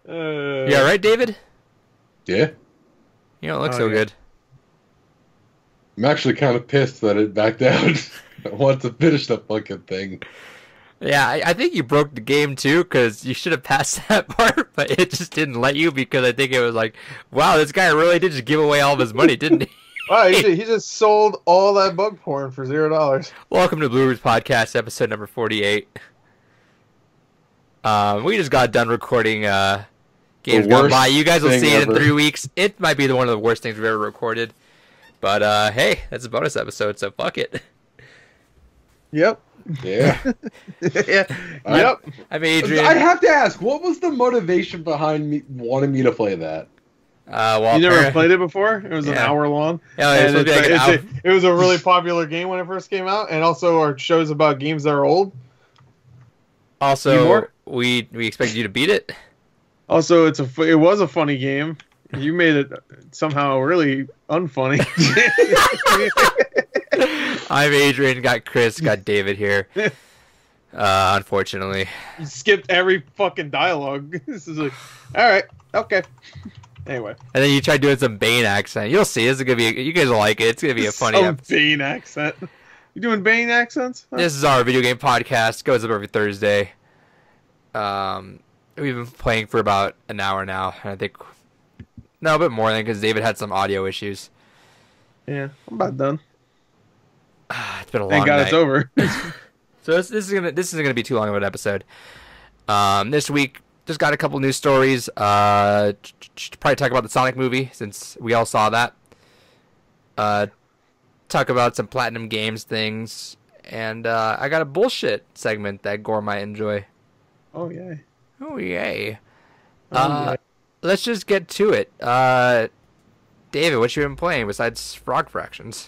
Yeah, right, David? Yeah. You don't look so good. I'm actually kind of pissed that it backed out. I want to finish the fucking thing. Yeah, I think you broke the game too, because you should have passed that part, but it just didn't let you because I think it was like, wow, this guy really did just give away all of his money, didn't he? Wow, he just sold all that bug porn for $0. Welcome to Blue Ridge Podcast, episode number 48. We just got done recording Games Gone By. You guys will see it in 3 weeks. It might be one of the worst things we've ever recorded. But hey, that's a bonus episode, so fuck it. Yep. Yeah. Yeah. Yep. I'm Adrian. I have to ask, what was the motivation behind me wanting me to play that? Well, you never played it before? It was an hour long. Yeah, and it was a really popular game when it first came out, and also our shows about games that are old. Also, we expected you to beat it. Also, it was a funny game. You made it somehow really unfunny. I'm Adrian, got Chris, got David here. Unfortunately. You skipped every fucking dialogue. This is like, alright, okay. Anyway. And then you tried doing some Bane accent. You'll see. This is gonna be. You guys will like it. It's gonna be a funny episode. Bane accent. You doing Bane accents? Huh? This is our video game podcast. Goes up every Thursday. We've been playing for about an hour now, and I think a bit more than because David had some audio issues. Yeah, I'm about done. It's been a long Thank God night. it's over. So this isn't gonna be too long of an episode. This week just got a couple news stories. Probably talk about the Sonic movie since we all saw that. Talk about some Platinum Games things, and I got a bullshit segment that Gore might enjoy. Oh yay! Oh yay! Yay. Let's just get to it. David, what you been playing besides Frog Fractions?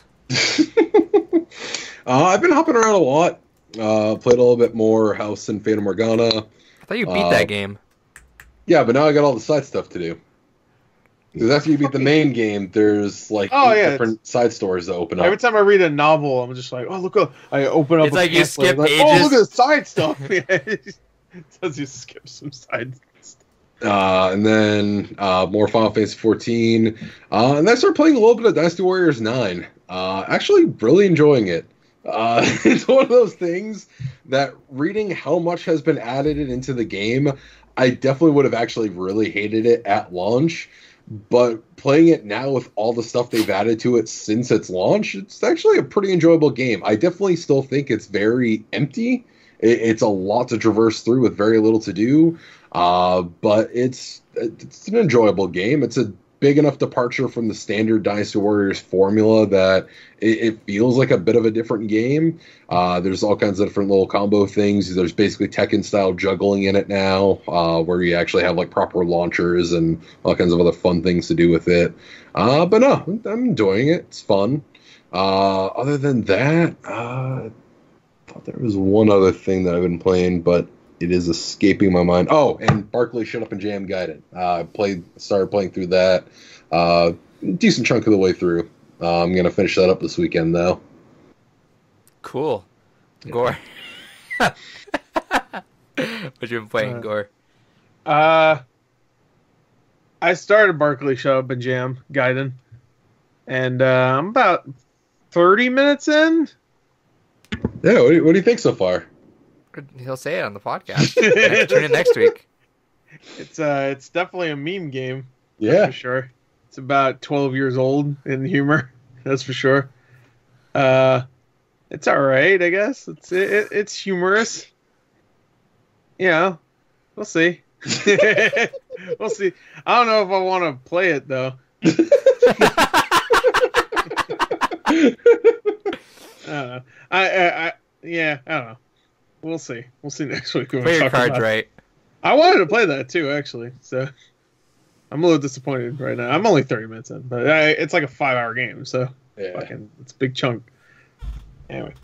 I've been hopping around a lot. Played a little bit more House and Fata Morgana. I thought you beat that game. Yeah, but now I got all the side stuff to do. Because after you beat the main game, there's like different side stories that open up. Every time I read a novel, I'm just like, oh look, I open up. It's like you skip like, ages. oh, look at the side stuff. Yeah, it does you skip some side stuff. And then more Final Fantasy 14. And then I started playing a little bit of Dynasty Warriors 9. Actually, really enjoying it. It's one of those things that reading how much has been added into the game, I definitely would have actually really hated it at launch. But playing it now with all the stuff they've added to it since its launch, it's actually a pretty enjoyable game. I definitely still think it's very empty. It's a lot to traverse through with very little to do. But it's an enjoyable game. It's a big enough departure from the standard Dynasty Warriors formula that it feels like a bit of a different game. There's all kinds of different little combo things. There's basically Tekken-style juggling in it now, where you actually have like proper launchers and all kinds of other fun things to do with it. But no, I'm enjoying it. It's fun. Other than that, I thought there was one other thing that I've been playing, but it is escaping my mind. Oh, and Barkley Shut Up and Jam Gaiden. Started playing through that. Decent chunk of the way through. I'm going to finish that up this weekend, though. Cool. Yeah. Gore. What you been playing, Gore? I started Barkley Shut Up and Jam Gaiden. And I'm about 30 minutes in. Yeah, what do you think so far? He'll say it on the podcast. Tune in next week. It's definitely a meme game. Yeah, for sure. It's about 12 years old in humor. That's for sure. It's all right, I guess. It's humorous. Yeah, we'll see. We'll see. I don't know if I want to play it though. I don't know. We'll see. We'll see next week. Play your cards right. I wanted to play that too, actually. So I'm a little disappointed right now. I'm only 30 minutes in, but it's like a 5-hour game, so it's a big chunk. Anyway,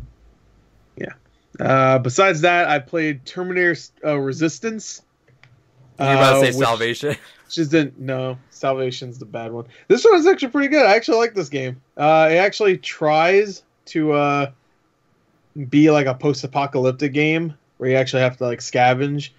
yeah. Besides that, I played Terminator Resistance. You're about to say Salvation. No, Salvation's the bad one. This one is actually pretty good. I actually like this game. It actually tries to be like a post-apocalyptic game where you actually have to like scavenge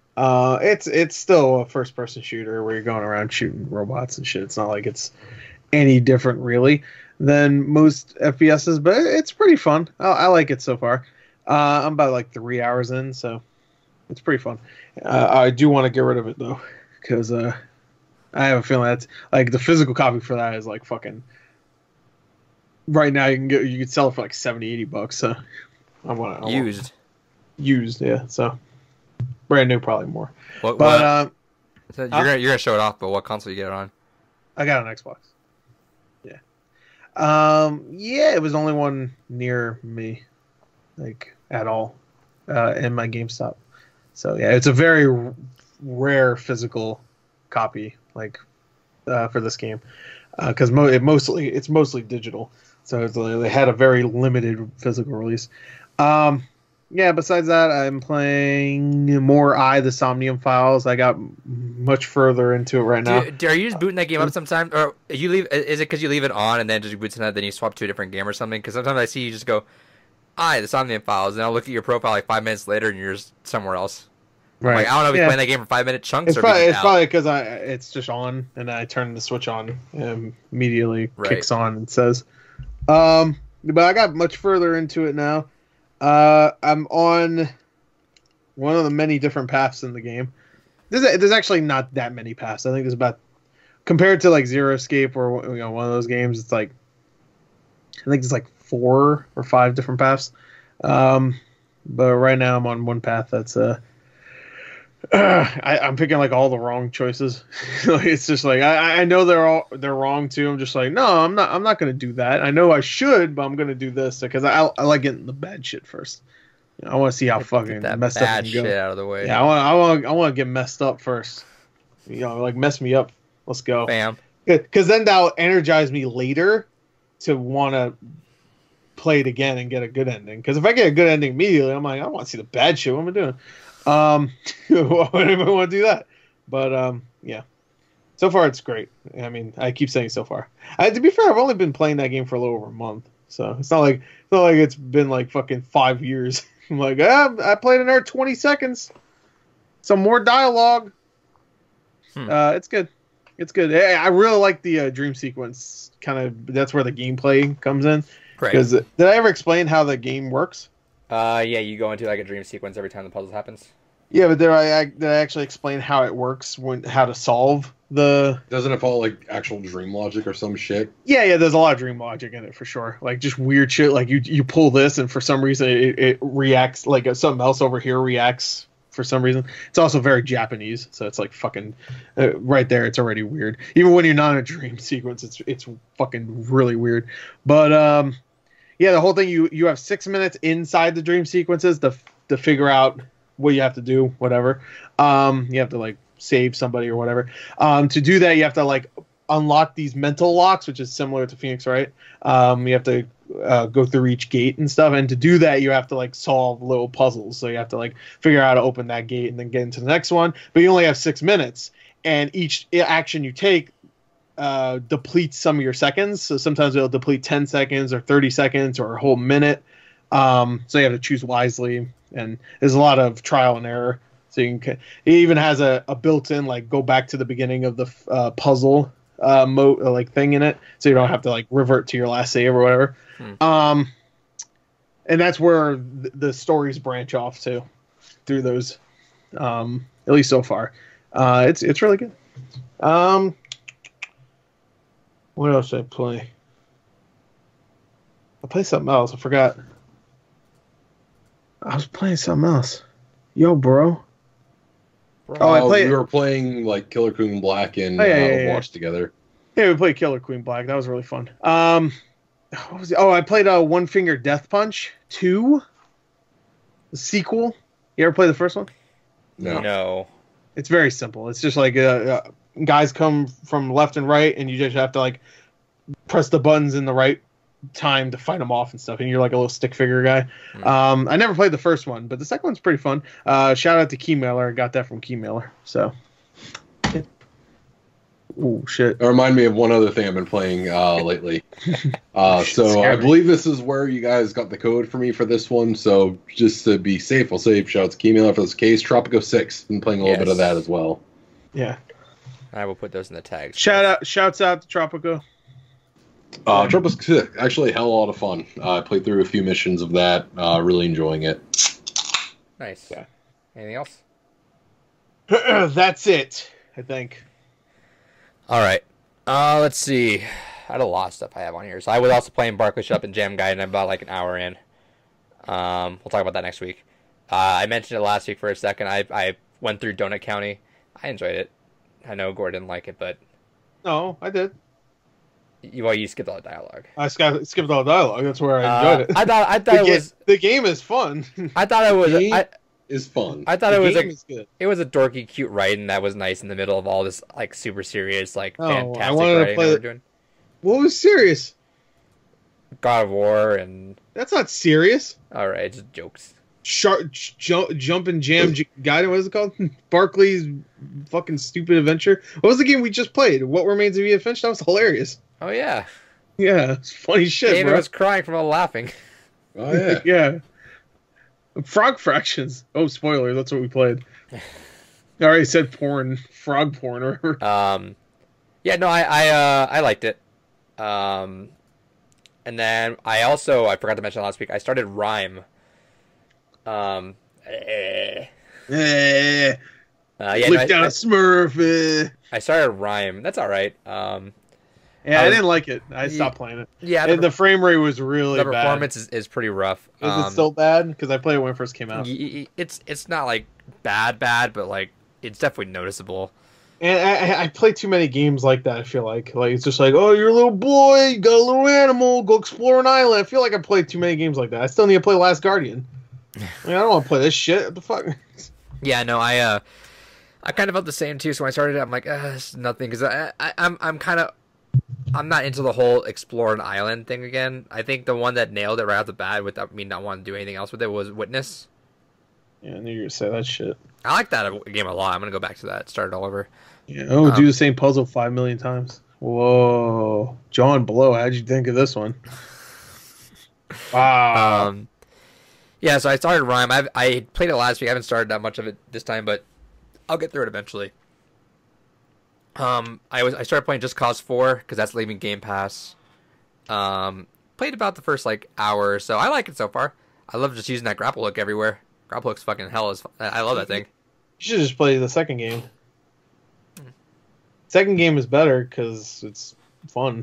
It's still a first person shooter where you're going around shooting robots and shit. It's not like it's any different really than most FPSs, but it's pretty fun. I like it so far. I'm about like 3 hours in, so it's pretty fun. I do want to get rid of it though, because I have a feeling that's like the physical copy for that is like fucking. Right now you can sell it for like $70-$80. So I want used, yeah. So brand new, probably more. So you're gonna show it off, but what console you get it on? I got an Xbox. Yeah. Yeah, it was the only one near me, like at all, in my GameStop. So yeah, it's a very rare physical copy, like for this game, because it's mostly digital. So they had a very limited physical release. Yeah, besides that, I'm playing more the Somnium Files. I got much further into it right now. Are you just booting that game up sometimes? Or you leave? Is it because you leave it on and then just boots in that, then you swap to a different game or something? Because sometimes I see you just go, the Somnium Files, and I'll look at your profile like 5 minutes later and you're just somewhere else. Right. Like, I don't know if you're playing that game for 5-minute chunks. It's probably because it's just on, and I turn the switch on and immediately kicks on and says. But I got much further into it now. I'm on one of the many different paths in the game. There's actually not that many paths. I think there's about, compared to like Zero Escape or one of those games, it's like, I think it's like 4 or 5 different paths. But right now I'm on one path that's I'm picking like all the wrong choices. It's just like I know they're wrong too. I'm just like, no, I'm not gonna do that. I know I should, but I'm gonna do this because I like getting the bad shit first. I want to see how fucking messed up I can go. Shit out of the way. Yeah, I want to get messed up first. Like mess me up. Let's go. Bam. Because then that'll energize me later to want to play it again and get a good ending. Because if I get a good ending immediately, I'm like, I want to see the bad shit. What am I doing? Why would anyone want to do that? But yeah, so far it's great. I mean, I keep saying so far. To be fair, I've only been playing that game for a little over a month, so it's not like it's been like fucking 5 years. I'm like, I played another 20 seconds, some more dialogue. It's good. It's good. I really like the dream sequence. Kind of, that's where the gameplay comes in. Right. Because did I ever explain how the game works? Yeah, you go into like a dream sequence every time the puzzle happens. Yeah, but did I actually explain how it works, how to solve the... Doesn't it follow like actual dream logic or some shit? Yeah, there's a lot of dream logic in it for sure. Like just weird shit, like you pull this and for some reason it reacts, like something else over here reacts for some reason. It's also very Japanese, so it's like fucking right there, it's already weird. Even when you're not in a dream sequence, it's fucking really weird. But yeah, the whole thing, you have 6 minutes inside the dream sequences to figure out what you have to do, whatever. You have to like save somebody or whatever. To do that, you have to like unlock these mental locks, which is similar to Phoenix Wright. You have to go through each gate and stuff, and to do that, you have to like solve little puzzles. So you have to like figure out how to open that gate and then get into the next one. But you only have 6 minutes, and each action you take depletes some of your seconds. So sometimes it'll deplete 10 seconds or 30 seconds or a whole minute. So you have to choose wisely, and there's a lot of trial and error. So you can, it even has a built-in like go back to the beginning of the puzzle mode like thing in it, so you don't have to like revert to your last save or whatever. And that's where the stories branch off to through those. At least so far, it's really good. What else did I play? I played something else. I forgot. I was playing something else. Yo, bro. We were playing like Killer Queen Black and Overwatch together. Yeah, we played Killer Queen Black. That was really fun. What was it? I played One Finger Death Punch 2, the sequel. You ever play the first one? No. It's very simple. It's just like guys come from left and right, and you just have to like press the buttons in the right time to fight them off and stuff, and you're like a little stick figure guy. I never played the first one, but the second one's pretty fun. Shout out to Keymailer. I got that from Keymailer. So Oh shit! It reminded me of one other thing I've been playing lately. So I Scary. believe this is where you guys got the code for me for this one. So just to be safe, I'll say shout out to Keemailer for this case. Tropico 6. Been playing a little bit of that as well. Yeah. I will put those in the tags. Shouts out to Tropico. Tropico 6, actually a hell of a lot of fun. I played through a few missions of that. Really enjoying it. Nice. Yeah. Anything else? That's it, I think. All right. Let's see. I had a lot of stuff I have on here. So I was also playing Barkley Shop and Jam Guide, and I'm about like an hour in. We'll talk about that next week. I mentioned it last week for a second. I went through Donut County. I enjoyed it. I know Gore didn't like it, but No, I did. you skipped all the dialogue. I skipped all the dialogue. That's where I enjoyed it. I thought The game is fun. I thought it was. Is fun. I thought The it was game is good. it was a dorky, cute writing that was nice in the middle of all this like super serious, like Oh, I fantastic wanted to writing play that we're it- doing. What was serious? God of War and That's not serious. all right, just jokes. Jump and Jam Guide. What is it called? Barkley's fucking stupid adventure. What was the game we just played? What Remains of Edith Finch? That was hilarious. Oh yeah, Yeah, it's funny shit, David bro. was crying from all laughing. Oh yeah. Yeah. Frog Fractions. Oh, spoiler. That's what we played. I already said porn. Frog porn or whatever. Yeah, no, I liked it. And then I forgot to mention last week. I started Rhyme. Eh. Yeah, Lick down a Smurf. I started Rhyme. That's all right. Yeah, I didn't like it. I stopped playing it. Yeah, And the frame rate was really the bad. performance is pretty rough. Is it still bad? Because I played it when it first came out. It's not like bad, but like it's definitely noticeable. And I play too many games like that, I feel like. Like, it's just like, oh, you're a little boy, you got a little animal, go explore an island. I feel like I played too many games like that. I still need to play Last Guardian. I don't want to play this shit. What the fuck? Yeah, no, I kind of felt the same too. So when I started it, I'm like, it's nothing, because I'm not into the whole explore an island thing again. I think the one that nailed it right off the bat without me not wanting to do anything else with it was Witness. Yeah, I knew you were going to say that shit. I like that game a lot. I'm gonna go back to that, start it all over. Yeah, do the same puzzle 5 million times. Whoa. John Blow, how'd you think of this one? Wow. Yeah, so I started Rhyme. I played it last week. I haven't started that much of it this time, but I'll get through it eventually. I started playing Just Cause 4 because that's leaving Game Pass. Played about the first like hour or so. I like it so far. I love just using that grapple hook everywhere. Grapple hook's fucking hell. I love that thing. You should just play the second game. Second game is better because it's fun.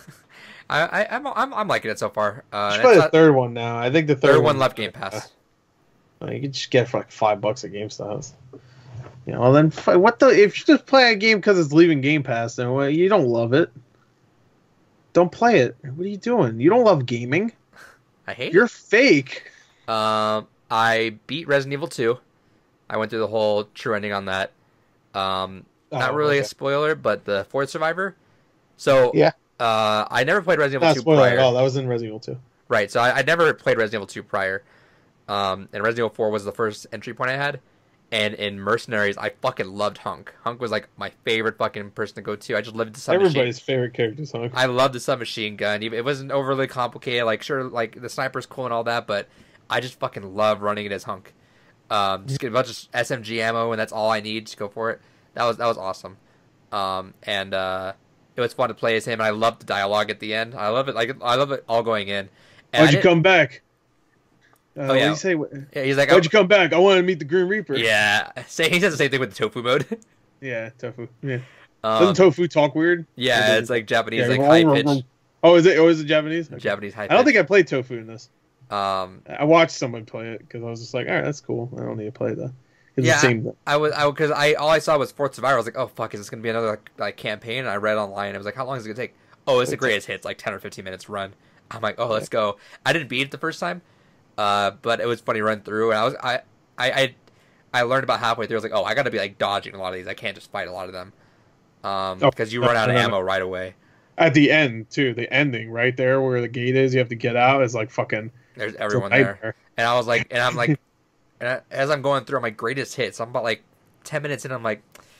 I'm liking it so far. You should play the third one now. I think the third one left Game Pass. You can just get it for like $5 at GameStop. You know, well then what the? If you just play a game because it's leaving Game Pass, then you don't love it. Don't play it. What are you doing? You don't love gaming. I hate. You're fake. I beat Resident Evil 2. I went through the whole true ending on that. Not really a spoiler, but the fourth survivor. So yeah. I never played Resident Evil 2 spoiler prior. at all. That was in Resident Evil 2. Right, so I never played Resident Evil 2 prior. And Resident Evil 4 was the first entry point I had. And in Mercenaries, I fucking loved Hunk. Hunk was like my favorite fucking person to go to. I just loved the submachine. Everybody's favorite character is Hunk. I loved the submachine gun. It wasn't overly complicated. Like, sure, like the sniper's cool and all that, but I just fucking love running it as Hunk. Just get a bunch of SMG ammo, and that's all I need to go for it. That was awesome. And it was fun to play as him, and I loved the dialogue at the end. I love it. Like, I love it all going in. And Why'd you come back? Oh, What yeah. did you say? Yeah, he's like, Why'd you come back? I wanted to meet the Grim Reaper. Yeah, he says the same thing with the tofu mode. Yeah, Tofu. Yeah. Doesn't Tofu talk weird? Yeah, it's like Japanese, Yeah, like high pitch. Oh, is it? Oh, is it Japanese? Okay. Japanese high pitch. I don't think I played Tofu in this. I watched someone play it because I was just like, all right, that's cool. I don't need to play that. It's Yeah, the same. because all I saw was Fourth Survivor. I was like, oh fuck, is this gonna be another like campaign? And I read online. And I was like, how long is it gonna take? Oh, it's the greatest hits, like 10 or 15 minutes run. I'm like, oh, let's go. I didn't beat it the first time, but it was funny run through. And I learned about halfway through. I was like, oh, I gotta be like dodging a lot of these. I can't just fight a lot of them, because you run out of ammo right away. At the end too, the ending right there where the gate is, you have to get out. Is like fucking. There's everyone there, and I was like, and I'm like, and as I'm going through my greatest hits, I'm about like 10 minutes in. I'm like,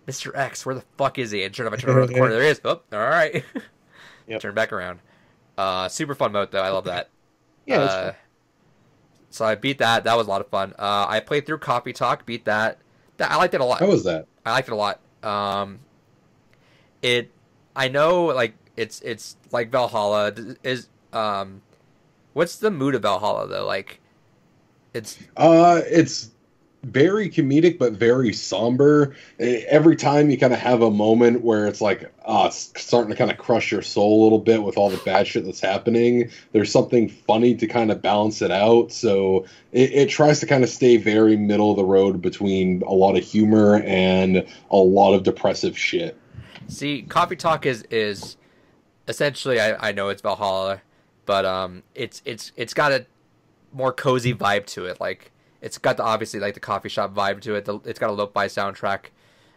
Mr. X, where the fuck is he? And sure enough, I turn around the corner. There he is. Oh, all right. Yep. Turn back around. Super fun mode though. I love that. Yeah, that's fun. So I beat that. That was a lot of fun. I played through Coffee Talk. Beat that. I liked it a lot. How was that? I liked it a lot. I know like it's like Valhalla is. What's the mood of Valhalla though? Like, it's very comedic but very somber. Every time you kind of have a moment where it's like, it's starting to kind of crush your soul a little bit with all the bad shit that's happening. There's something funny to kind of balance it out. So it tries to kind of stay very middle of the road between a lot of humor and a lot of depressive shit. See, Coffee Talk is essentially I know it's Valhalla, but it's got a more cozy vibe to it. Like, it's got obviously like the coffee shop vibe to it. It's got a lo-fi soundtrack.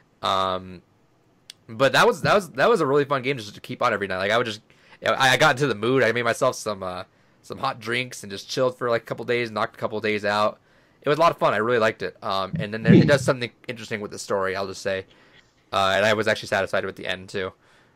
But that was a really fun game just to keep on every night. Like, I got into the mood. I made myself some hot drinks and just chilled for like a couple days, knocked a couple days out. It was a lot of fun. I really liked it. And then it does something interesting with the story, I'll just say. And I was actually satisfied with the end too.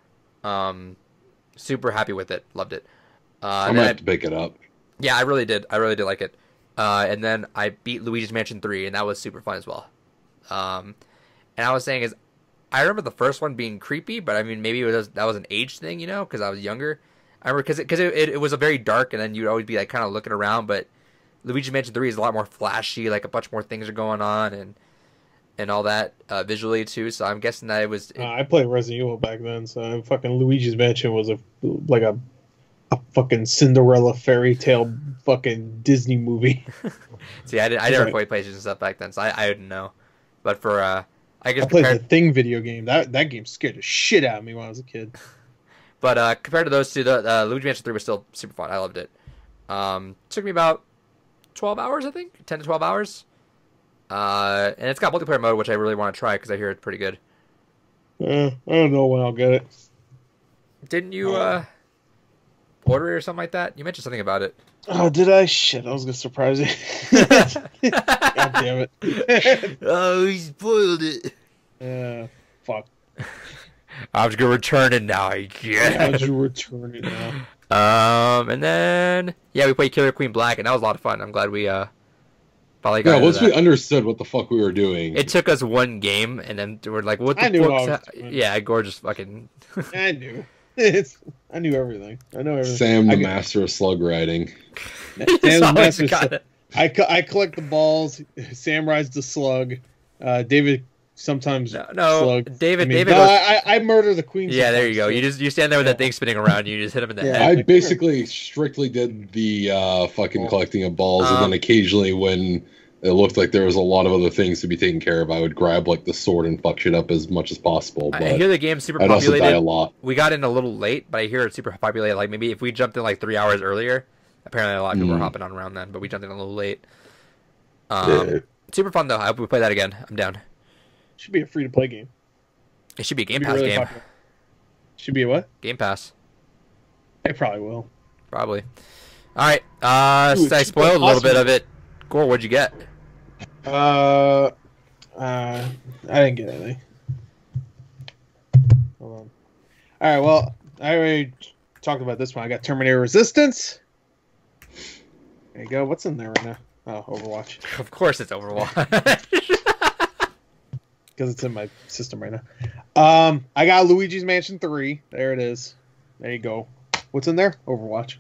Super happy with it. Loved it. I'm gonna have to pick it up. Yeah, I really did. I really did like it. And then I beat Luigi's Mansion 3, and that was super fun as well. And I was saying I remember the first one being creepy, but I mean, maybe that was an age thing, you know, because I was younger. I remember because it was a very dark, and then you'd always be like kind of looking around. But Luigi's Mansion 3 is a lot more flashy, like a bunch more things are going on, and all that visually too. So I'm guessing that it was. I played Resident Evil back then, so fucking Luigi's Mansion was a fucking Cinderella fairy tale fucking Disney movie. See, I never played PlayStation stuff back then, so I didn't know. But for I guess I played the Thing video game. That game scared the shit out of me when I was a kid. But compared to those two, the Luigi Mansion 3 was still super fun. I loved it. Took me about 12 hours, I think, 10 to 12 hours. And it's got multiplayer mode, which I really want to try because I hear it's pretty good. I don't know when I'll get it. Didn't you order it or something like that? You mentioned something about it. Oh, did I? Shit, I was gonna surprise you. God damn it. Oh, he spoiled it. Fuck. I'm just gonna return it now, I guess. Yeah, I'll just return it now. And then we played Killer Queen Black, and that was a lot of fun. I'm glad we probably got. Yeah, once we understood what the fuck we were doing, it took us one game, and then we're like, "What the fuck?" Yeah, gorgeous fucking. I knew. I knew everything. I know everything. Sam, the master of slug riding. Sam, master. I collect the balls. Sam rides the slug. David sometimes slug. David. I murder the queen. Yeah, there you go. You stand there with that thing spinning around. You just hit him in the head. I basically strictly did the fucking collecting of balls, and then occasionally when it looked like there was a lot of other things to be taken care of, I would grab like the sword and fuck shit up as much as possible. But I hear the game's super I'd populated. also die a lot. We got in a little late, but I hear it's super populated. Like maybe if we jumped in like 3 hours earlier, apparently a lot of people were hopping on around then, but we jumped in a little late. Super fun though. I hope we play that again. I'm down. Should be a free to play game. It should be a Game Pass game. Popular. Should be a what? Game Pass. It probably will. Probably. All right. So I spoiled a little bit of it. Gore, what'd you get? I didn't get anything. Hold on. All right. Well, I already talked about this one. I got Terminator Resistance. There you go. What's in there right now? Oh, Overwatch. Of course, it's Overwatch. Because it's in my system right now. I got Luigi's Mansion 3. There it is. There you go. What's in there? Overwatch.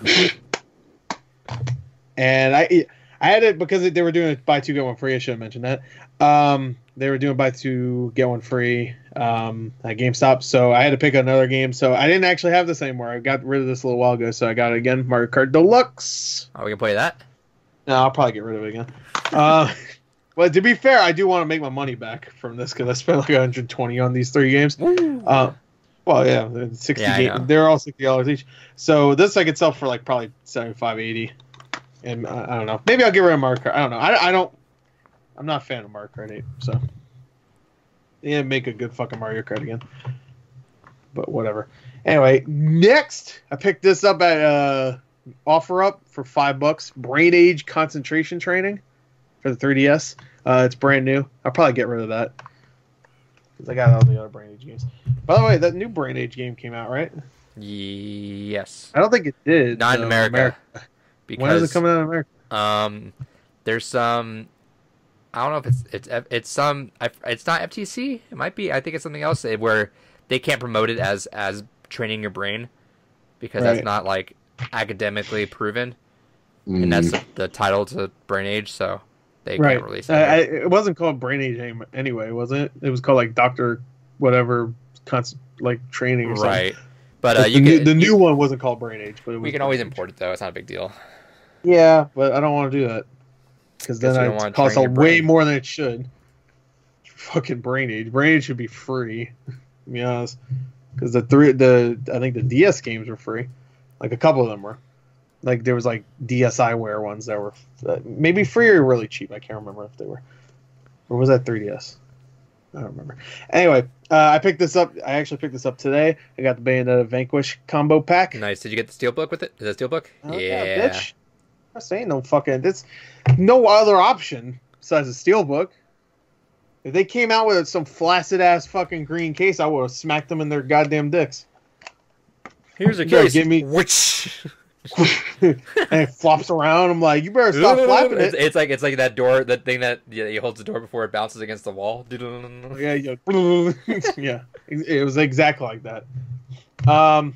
And I had it because they were doing it buy two get one free. I should have mentioned that. They were doing buy two get one free at GameStop, so I had to pick another game. So I didn't actually have this anymore. I got rid of this a little while ago, so I got it again. Mario Kart Deluxe. Oh, we can play that? No, I'll probably get rid of it again. Well, to be fair, I do want to make my money back from this because I spent like 120 on these 3 games. Well, yeah, 60 games. They're all $60 each. So this I could sell for like probably 75, 80. And I don't know. Maybe I'll get rid of Mario Kart. I don't know. I'm not a fan of Mario Kart 8, so yeah, make a good fucking Mario Kart again. But whatever. Anyway, next I picked this up at OfferUp for $5. Brain Age Concentration Training for the 3DS. It's brand new. I'll probably get rid of that. because I got all the other Brain Age games. By the way, that new Brain Age game came out, right? Yes. I don't think it did. Not in America. Because, when is it coming out in America? There's some. I don't know if it's some. It's not FTC. It might be. I think it's something else where they can't promote it as training your brain because that's not like academically proven, and that's the title to Brain Age. So they can't release it. It wasn't called Brain Age anyway, was it? It was called like Doctor whatever, like training or something. Right. But the new one wasn't called Brain Age. But we can always import it though. It's not a big deal. Yeah, but I don't want to do that because then it costs way more than it should. Fucking Brain Age. Brain Age should be free. To be honest, because I think the DS games were free. Like a couple of them were. Like there was like DSiWare ones that were maybe free or really cheap. I can't remember if they were. Or was that 3DS? I don't remember. Anyway, I picked this up. I actually picked this up today. I got the Bayonetta Vanquish combo pack. Nice. Did you get the steelbook with it? Is that steelbook? Yeah, bitch. I'm saying no fucking. There's no other option besides a steelbook. If they came out with some flaccid ass fucking green case, I would have smacked them in their goddamn dicks. Here's a case. Give me which. And it flops around. I'm like, you better stop flapping it. It's like that door, that thing that he holds the door before it bounces against the wall. Yeah, yeah. It was exactly like that. I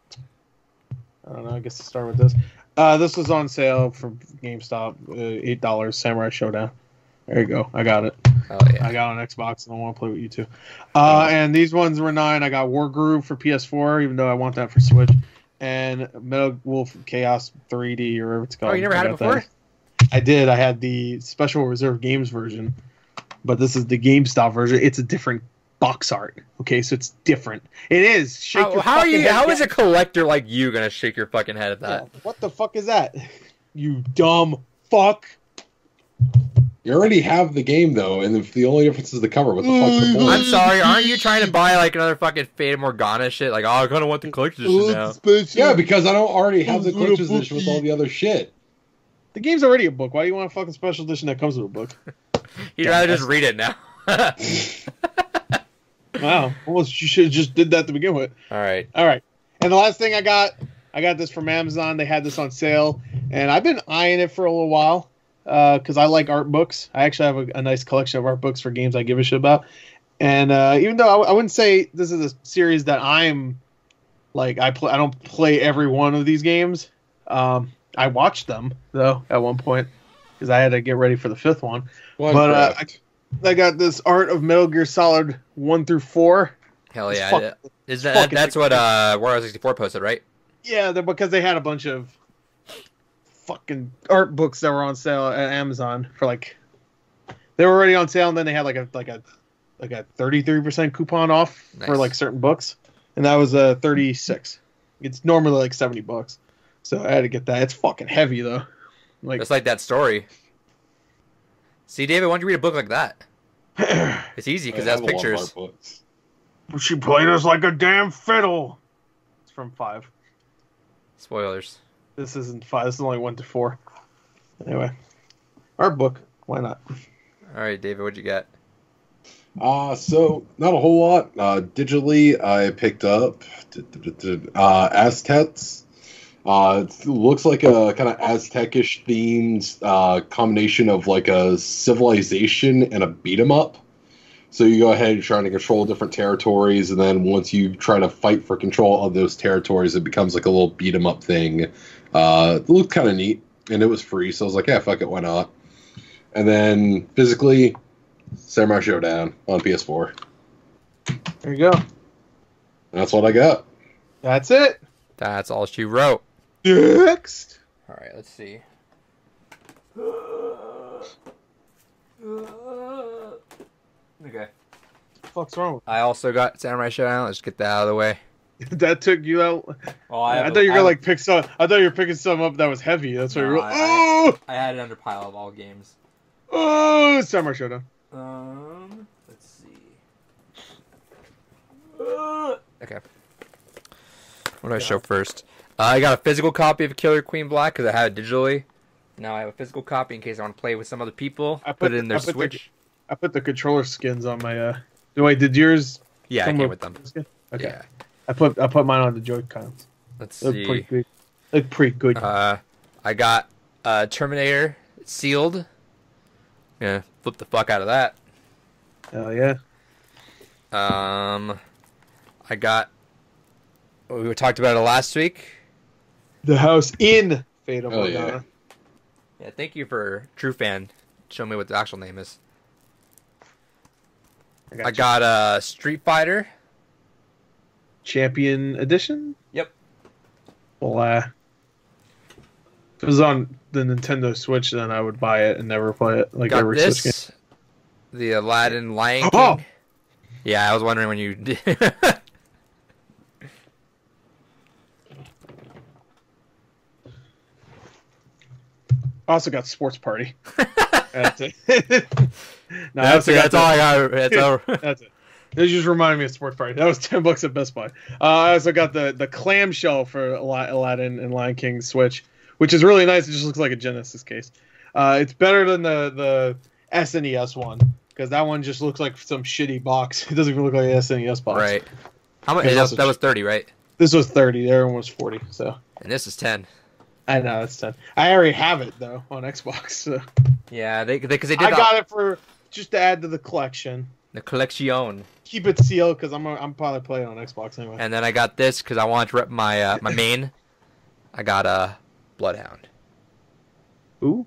don't know. I guess to start with this. This was on sale from GameStop. $8. Samurai Showdown. There you go. I got it. Oh yeah. I got on Xbox and I want to play with you too. And these ones were $9. I got Wargroove for PS4, even though I want that for Switch. And Metal Wolf Chaos 3D or whatever it's called. Oh, you never had it before? I did. I had the Special Reserve Games version, but this is the GameStop version. It's a different box art. Okay, so it's different. It is. How is a collector like you gonna shake your fucking head at that? Yeah, what the fuck is that? You dumb fuck. You already have the game though, and the only difference is the cover. What the fuck's the point? I'm sorry, aren't you trying to buy like another fucking Fate Morgana shit? Like, oh, I kind of want the collector's edition now. Yeah, because I don't already have the collector's edition with all the other shit. The game's already a book. Why do you want a fucking special edition that comes with a book? You'd rather just read it now. Wow, almost you should have just did that to begin with. All right. And the last thing I got this from Amazon. They had this on sale, and I've been eyeing it for a little while. Because I like art books. I actually have a nice collection of art books for games I give a shit about. And even though I wouldn't say this is a series that I'm like I don't play every one of these games. I watched them though at one point because I had to get ready for the fifth one. I got this art of Metal Gear Solid 1 through 4. Hell yeah! That's what Wario 64 posted, right? Yeah, because they had a bunch of fucking art books that were on sale at Amazon for like they were already on sale, and then they had like a 33% coupon off for like certain books, and that was 36. It's normally like $70, so I had to get that. It's fucking heavy though. Like it's like that story. See, David, why don't you read a book like that? It's easy because it has pictures. She played us like a damn fiddle. It's from 5. Spoilers. This isn't 5. This is only 1 to 4. Anyway, art book. Why not? All right, David, what'd you get? So not a whole lot. Digitally, I picked up Aztecs. It looks like a kind of Aztecish themed combination of like a civilization and a beat 'em up. So you go ahead, you're trying to control different territories, and then once you try to fight for control of those territories, it becomes like a little beat 'em up thing. It looked kind of neat, and it was free, so I was like, yeah, fuck it, why not? And then physically, Samurai Showdown on PS4. There you go. And that's what I got. That's it. That's all she wrote. Next. All right, let's see. Okay. What the fuck's wrong? I also got Samurai Showdown. Let's get that out of the way. That took you out. Oh, I thought you were gonna like pick some. I thought you were picking something up that was heavy. That's why you were. I had it under pile of all games. Oh, Samurai Showdown. Let's see. Okay. What do I show first? I got a physical copy of Killer Queen Black because I had it digitally. Now I have a physical copy in case I want to play with some other people. Put it in their Switch. I put the controller skins on my Wait, did yours? Yeah, I come came with them. Okay. Yeah. I put mine on the Joy-Cons. Let's Look see. pretty good. Look pretty good. I got Terminator sealed. Yeah, flip the fuck out of that. Hell yeah. I got. We talked about it last week. The house in Fate of Oh, Morgana. Yeah, thank you for True Fan. Show me what the actual name is. I got Street Fighter. Champion Edition. Yep. Well, if it was on the Nintendo Switch, then I would buy it and never play it. Like Got every Switch game. this. The Aladdin Lion King. Oh! Yeah, I was wondering when you did. I also got Sports Party. That's it. No, that's all I got. That's all. That's it. It just reminded me of Sports Party. That was $10 at Best Buy. I also got the clamshell for Aladdin and Lion King Switch, which is really nice. It just looks like a Genesis case. It's better than the SNES one because that one just looks like some shitty box. It doesn't even look like an SNES box. Right. How much? It's That was 30, right? This was 30. The other one was 40. So And this is 10. I know it's 10. I already have it though on Xbox. So. Yeah, because they did. I got it for just to add to the collection. The collection. Keep it sealed because I'm probably playing on Xbox anyway. And then I got this because I wanted to rep my my main. I got a Bloodhound. Ooh.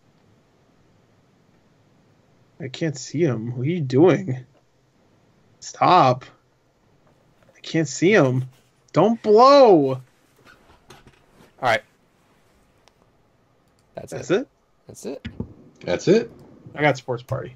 I can't see him. What are you doing? Stop. I can't see him. Don't blow. All right. That's it. That's it. That's it. I got Sports Party.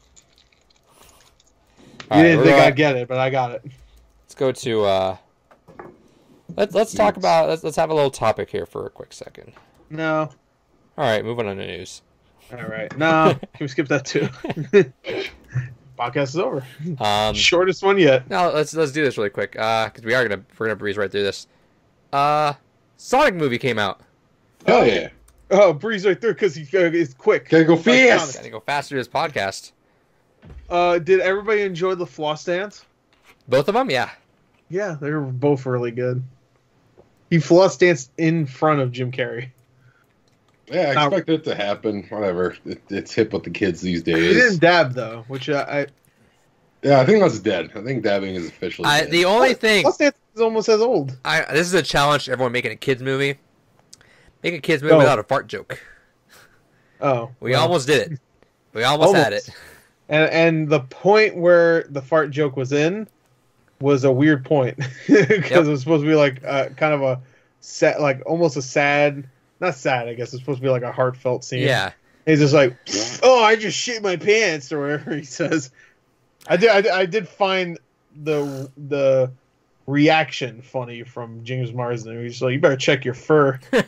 All You right, didn't we're think gonna- I'd get it, but I got it. Let's go to. Let's talk about. Let's have a little topic here for a quick second. No. All right, moving on to news. All right. No. Can we skip that too? Podcast is over. Shortest one yet. Now let's do this really quick because we're gonna breeze right through this. Sonic movie came out. Hell yeah. Oh, breeze right through because it's quick. Gotta go Like fast. Gotta go faster this podcast. Did everybody enjoy the floss dance? Both of them, yeah. Yeah, they were both really good. He floss danced in front of Jim Carrey. Yeah, I expect it to happen. Whatever. It's hip with the kids these He days. didn't dab though, which I Yeah, I think that's dead. I think dabbing is officially dead. The only thing floss dance is almost as old. this is a challenge to everyone making a kids movie. Make a kids movie Oh. without a fart joke. Oh, We well. almost did it. We almost had it. And the point where the fart joke was in was a weird point because it was supposed to be like kind of a sad, like almost a sad, not sad. I guess it's supposed to be like a heartfelt scene. Yeah. He's just like, oh, I just shit my pants or whatever he says. I did find the reaction funny from James Marsden. He's like, you better check your fur. Because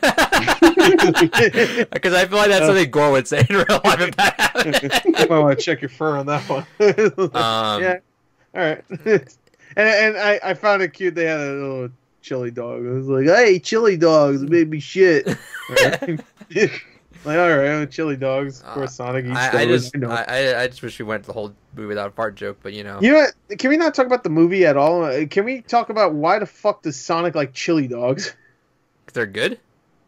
I feel like that's something Gore would say in real life if that happened. You might want to check your fur on that one. Yeah. All right. and I found it cute. They had a little chili dog. It was like, hey, chili dogs, it made me shit. Right? Like, all right, chili dogs. Of course, Sonic eats I those. just wish we went the whole movie without a fart joke, but you know. You know what? Can we not talk about the movie at all? Can we talk about why the fuck does Sonic like chili dogs? They're good.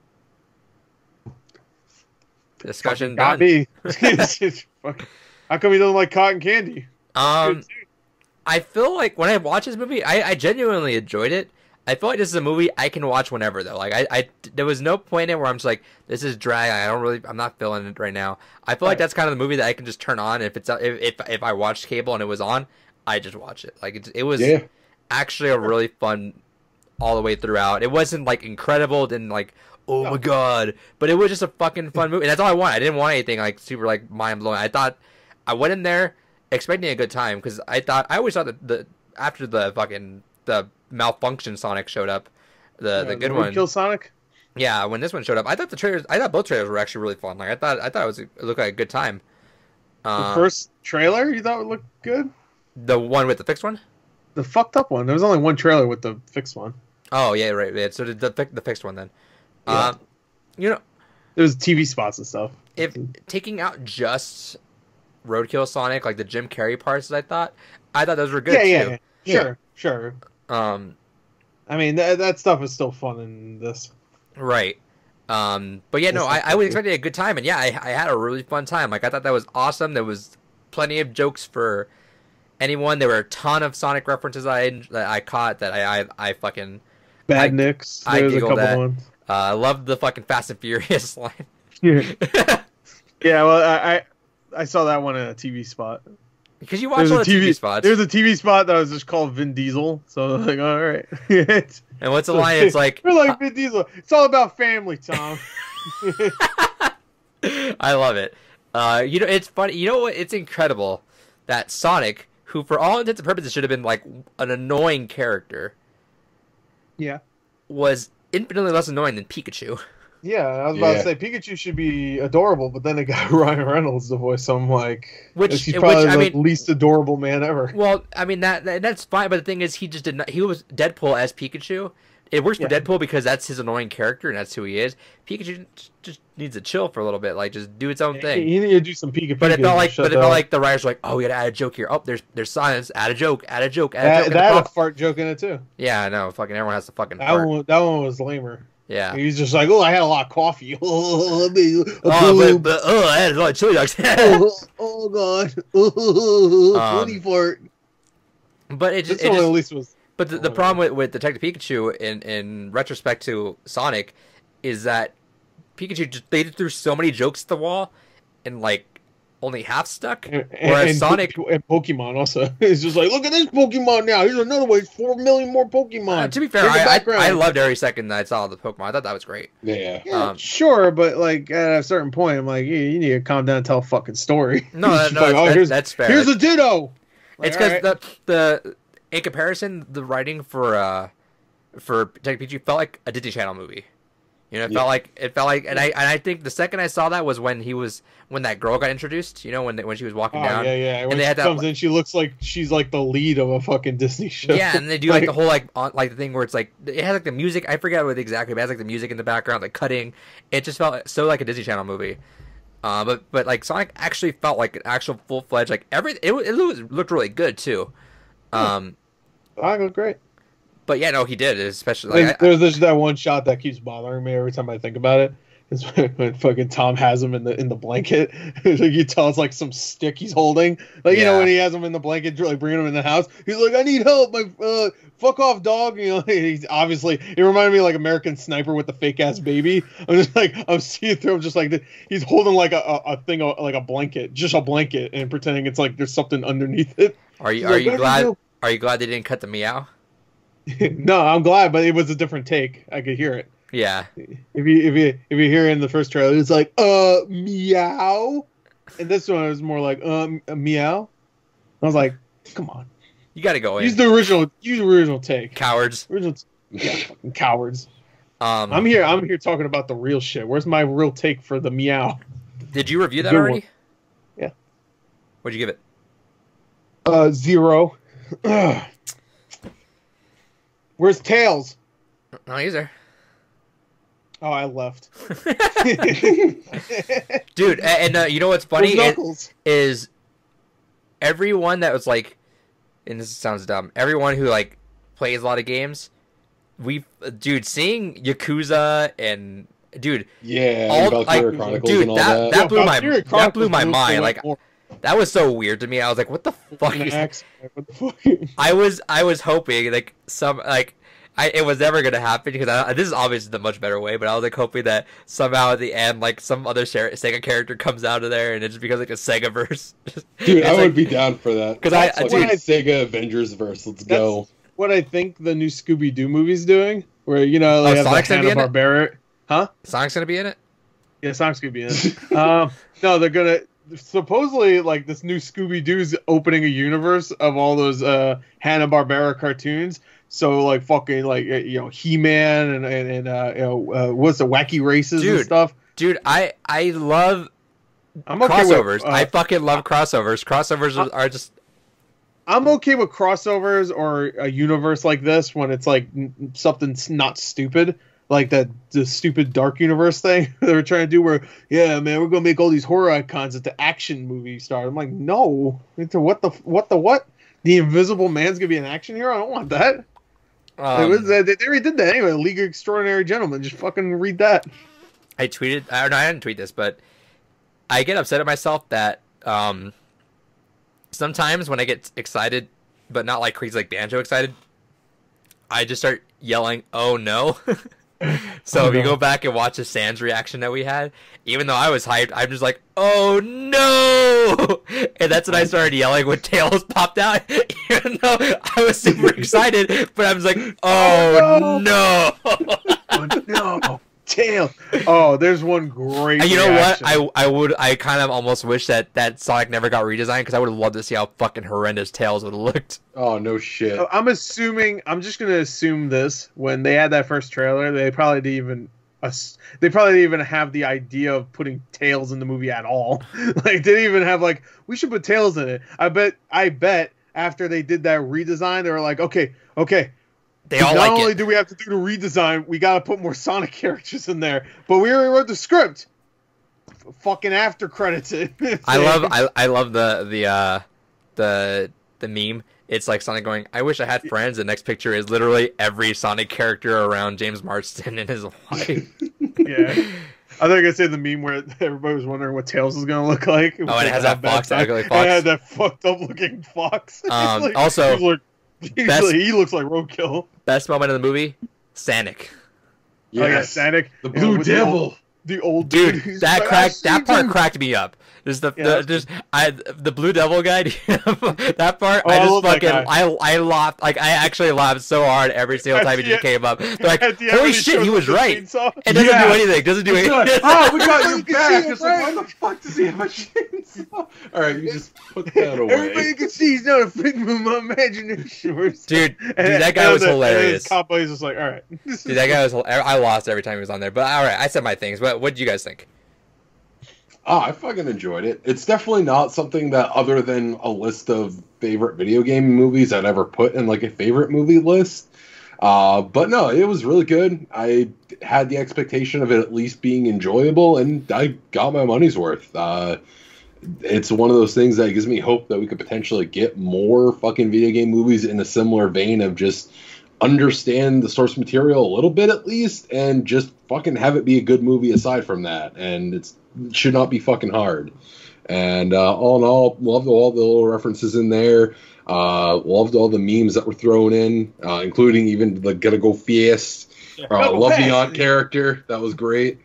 Discussion Got done. me. How come he doesn't like cotton candy? I feel like when I watch this movie, I genuinely enjoyed it. I feel like this is a movie I can watch whenever though. Like I there was no point in it where I'm just like, this is drag. I'm not feeling it right now. I feel like that's kind of the movie that I can just turn on if I watched cable and it was on, I just watch it. Like it was actually a really fun all the way throughout. It wasn't like incredible, didn't like my god, but it was just a fucking fun movie. And that's all I wanted. I didn't want anything like super like mind blowing. I thought I went in there expecting a good time because I always thought that after the malfunction Sonic showed up, the good one. Kill Sonic. Yeah, when this one showed up, I thought both trailers were actually really fun. Like I thought it looked like a good time. The first trailer you thought would look good? The one with the fixed one? The fucked up one. There was only one trailer with the fixed one. Oh yeah, right. Yeah. So the fixed one then. Yeah. You know, There was TV spots and stuff. if taking out just Roadkill Sonic, like the Jim Carrey parts that I thought those were good too. Yeah. Sure. Um, I mean, that stuff is still fun in this. right. But yeah, no, I was expecting a good time, and yeah, I had a really fun time. Like I thought that was awesome. There was plenty of jokes for anyone. There were a ton of Sonic references that I caught that I fucking Badniks. There's a couple ones. I loved the fucking Fast and Furious line. Yeah. Yeah. Well, I saw that one in a TV spot. Because you watch all the TV spots. There's a TV spot that was just called Vin Diesel. So I was like, all right. And what's the line? It's like we're like Vin Diesel. It's all about family, Tom. I love it. You know, it's funny. You know what? It's incredible that Sonic, who for all intents and purposes should have been like an annoying character, was infinitely less annoying than Pikachu. Yeah, I was about to say Pikachu should be adorable, but then it got Ryan Reynolds to voice him. Like, he's probably the least adorable man ever. Well, I mean that's fine, but the thing is, he just did not. He was Deadpool as Pikachu. It works for Deadpool because that's his annoying character and that's who he is. Pikachu just needs to chill for a little bit, like just do its own thing. He needed to do some Pikachu. But it felt like the writers were like, oh, we gotta add a joke here. Oh, there's silence. Add a joke. Add a joke. That had a fart joke in it too. Yeah, I know. Fucking everyone has to fucking fart. That one was lamer. Yeah. He's just like, oh, I had a lot of coffee. I had a lot of chili dogs. oh god. Funny fart. But it just, at least was. But the problem with Detective Pikachu in retrospect to Sonic is that Pikachu they threw so many jokes at the wall and like only half stuck. Whereas Sonic and Pokemon also is just like, look at this Pokemon now. Here's another way. 4 million more Pokemon. To be fair, I loved every second that I saw the Pokemon. I thought that was great. Yeah. Sure, but like at a certain point, I'm like, you need to calm down and tell a fucking story. No, that's fair. Here's a Ditto. It's because the in comparison, the writing for Detective Pikachu felt like a Disney Channel movie. You know, it felt like, and I think the second I saw that was when that girl got introduced. You know, when she was walking down. Yeah. When she comes in, she looks like she's like the lead of a fucking Disney show. Yeah, and they do like the whole like the thing where it's like it has like the music. I forget what exactly, but it has like the music in the background, like cutting. It just felt so like a Disney Channel movie. But like Sonic actually felt like an actual full fledged like it looked really good too. Sonic looked great. But yeah, no, he did. Especially like, there's that one shot that keeps bothering me every time I think about it. It's when fucking Tom has him in the blanket. Like you tell it's like some stick he's holding. Like you know when he has him in the blanket, like bringing him in the house. He's like, I need help. My fuck off, dog. You know, he's obviously it reminded me of like American Sniper with the fake ass baby. I'm just like I'm seeing through him, just like he's holding like a thing like a blanket, just a blanket, and pretending it's like there's something underneath it. Are you glad? Are you glad they didn't cut the meow? No, I'm glad, but it was a different take. I could hear it. Yeah. If you hear it in the first trailer, it's like meow, and this one was more like meow. I was like, come on, you got to go in. Use the original take. Cowards. Fucking cowards. I'm here talking about the real shit. Where's my real take for the meow? Did you review that already? Yeah. What'd you give it? 0. Where's Tails? Oh, he's there. Oh, I left. Dude, and you know what's funny is everyone that was like, and this sounds dumb, everyone who like plays a lot of games, seeing Yakuza and Valkyria Chronicles and all that. That blew my mind. Like that was so weird to me. I was like, what the fuck is that? I was hoping like it was never gonna happen because this is obviously the much better way. But I was like hoping that somehow at the end, like some other Sega character comes out of there, and it just becomes like a Sega verse. Dude, I would be down for that. Because Sega Avengers verse. Let's go. What I think the new Scooby Doo movie's doing, where they have the Hanna-Barbera. Huh? Sonic's gonna be in it. Yeah, Sonic's gonna be in it. No, they're gonna. Supposedly, like this new Scooby Doo's opening a universe of all those Hanna-Barbera cartoons. So like fucking like He-Man and what's the Wacky Races and stuff. Dude, I love crossovers. I fucking love crossovers. Crossovers are just. I'm okay with crossovers or a universe like this when it's like something not stupid. like the stupid Dark Universe thing they were trying to do, where yeah, man, we're gonna make all these horror icons at the action movie star. I'm like, no, into what? The Invisible Man's gonna be an action hero? I don't want that. They already did that anyway. League of Extraordinary Gentlemen. Just fucking read that. I tweeted. No, I didn't tweet this, but I get upset at myself that sometimes when I get excited, but not like crazy, like Banjo excited, I just start yelling, "Oh no!" So if you go back and watch the Sans reaction that we had, even though I was hyped, I'm just like, "Oh no!" And that's when I started yelling when Tails popped out. Even though I was super excited, but I was like, "Oh no!" Oh no! Tail. Oh, there's one great. You know reaction. what? I kind of almost wish that Sonic never got redesigned, because I would have loved to see how fucking horrendous Tails would have looked. Oh, no shit. I'm just gonna assume this. When they had that first trailer, they probably didn't even have the idea of putting Tails in the movie at all. Like, they didn't even have like, we should put Tails in it. I bet after they did that redesign, they were like, okay. They all Not like only it. do we have to do the redesign, we got to put more Sonic characters in there. But we already wrote the script. Fucking after credits it. I love the meme. It's like Sonic going, "I wish I had friends." The next picture is literally every Sonic character around James Marsden and his wife. Yeah. I think I said the meme where everybody was wondering what Tails was going to look like. Oh, and it has that fox, that ugly It fox. had that fucked up looking fox. Like, Also, he looks like roadkill. best moment of the movie, Sonic. Yes. Oh, yeah, Sonic. The Blue with Devil. The old Dude, He's that like, part cracked me up. There's the Blue Devil guy. That part, Oh, I love that guy. I laughed. Like, I actually laughed so hard every single time he just came up. They're like, At the end holy when he shit, shows he was up the right. chainsaw. It doesn't Yeah. do anything. Doesn't do anything. Oh, we got your You can back. see It's it, like, right? why the fuck does he have a chainsaw? All right, you just put that away. Everybody can see he's not a figment of my imagination. Dude, that guy was hilarious. Cop buddy's just like, all right. Dude, that guy was. I lost every time he was on there. But all right, I said my things. What did you guys think? Oh, I fucking enjoyed it. It's definitely not something that, other than a list of favorite video game movies, I'd ever put in like a favorite movie list. But no, it was really good. I had the expectation of it at least being enjoyable, and I got my money's worth. It's one of those things that gives me hope that we could potentially get more fucking video game movies in a similar vein of just understand the source material a little bit at least, and just fucking have it be a good movie aside from that. And it should not be fucking hard. And all in all, loved all the little references in there. Loved all the memes that were thrown in, including even the "Gotta Go Fast." Love the aunt character. That was great.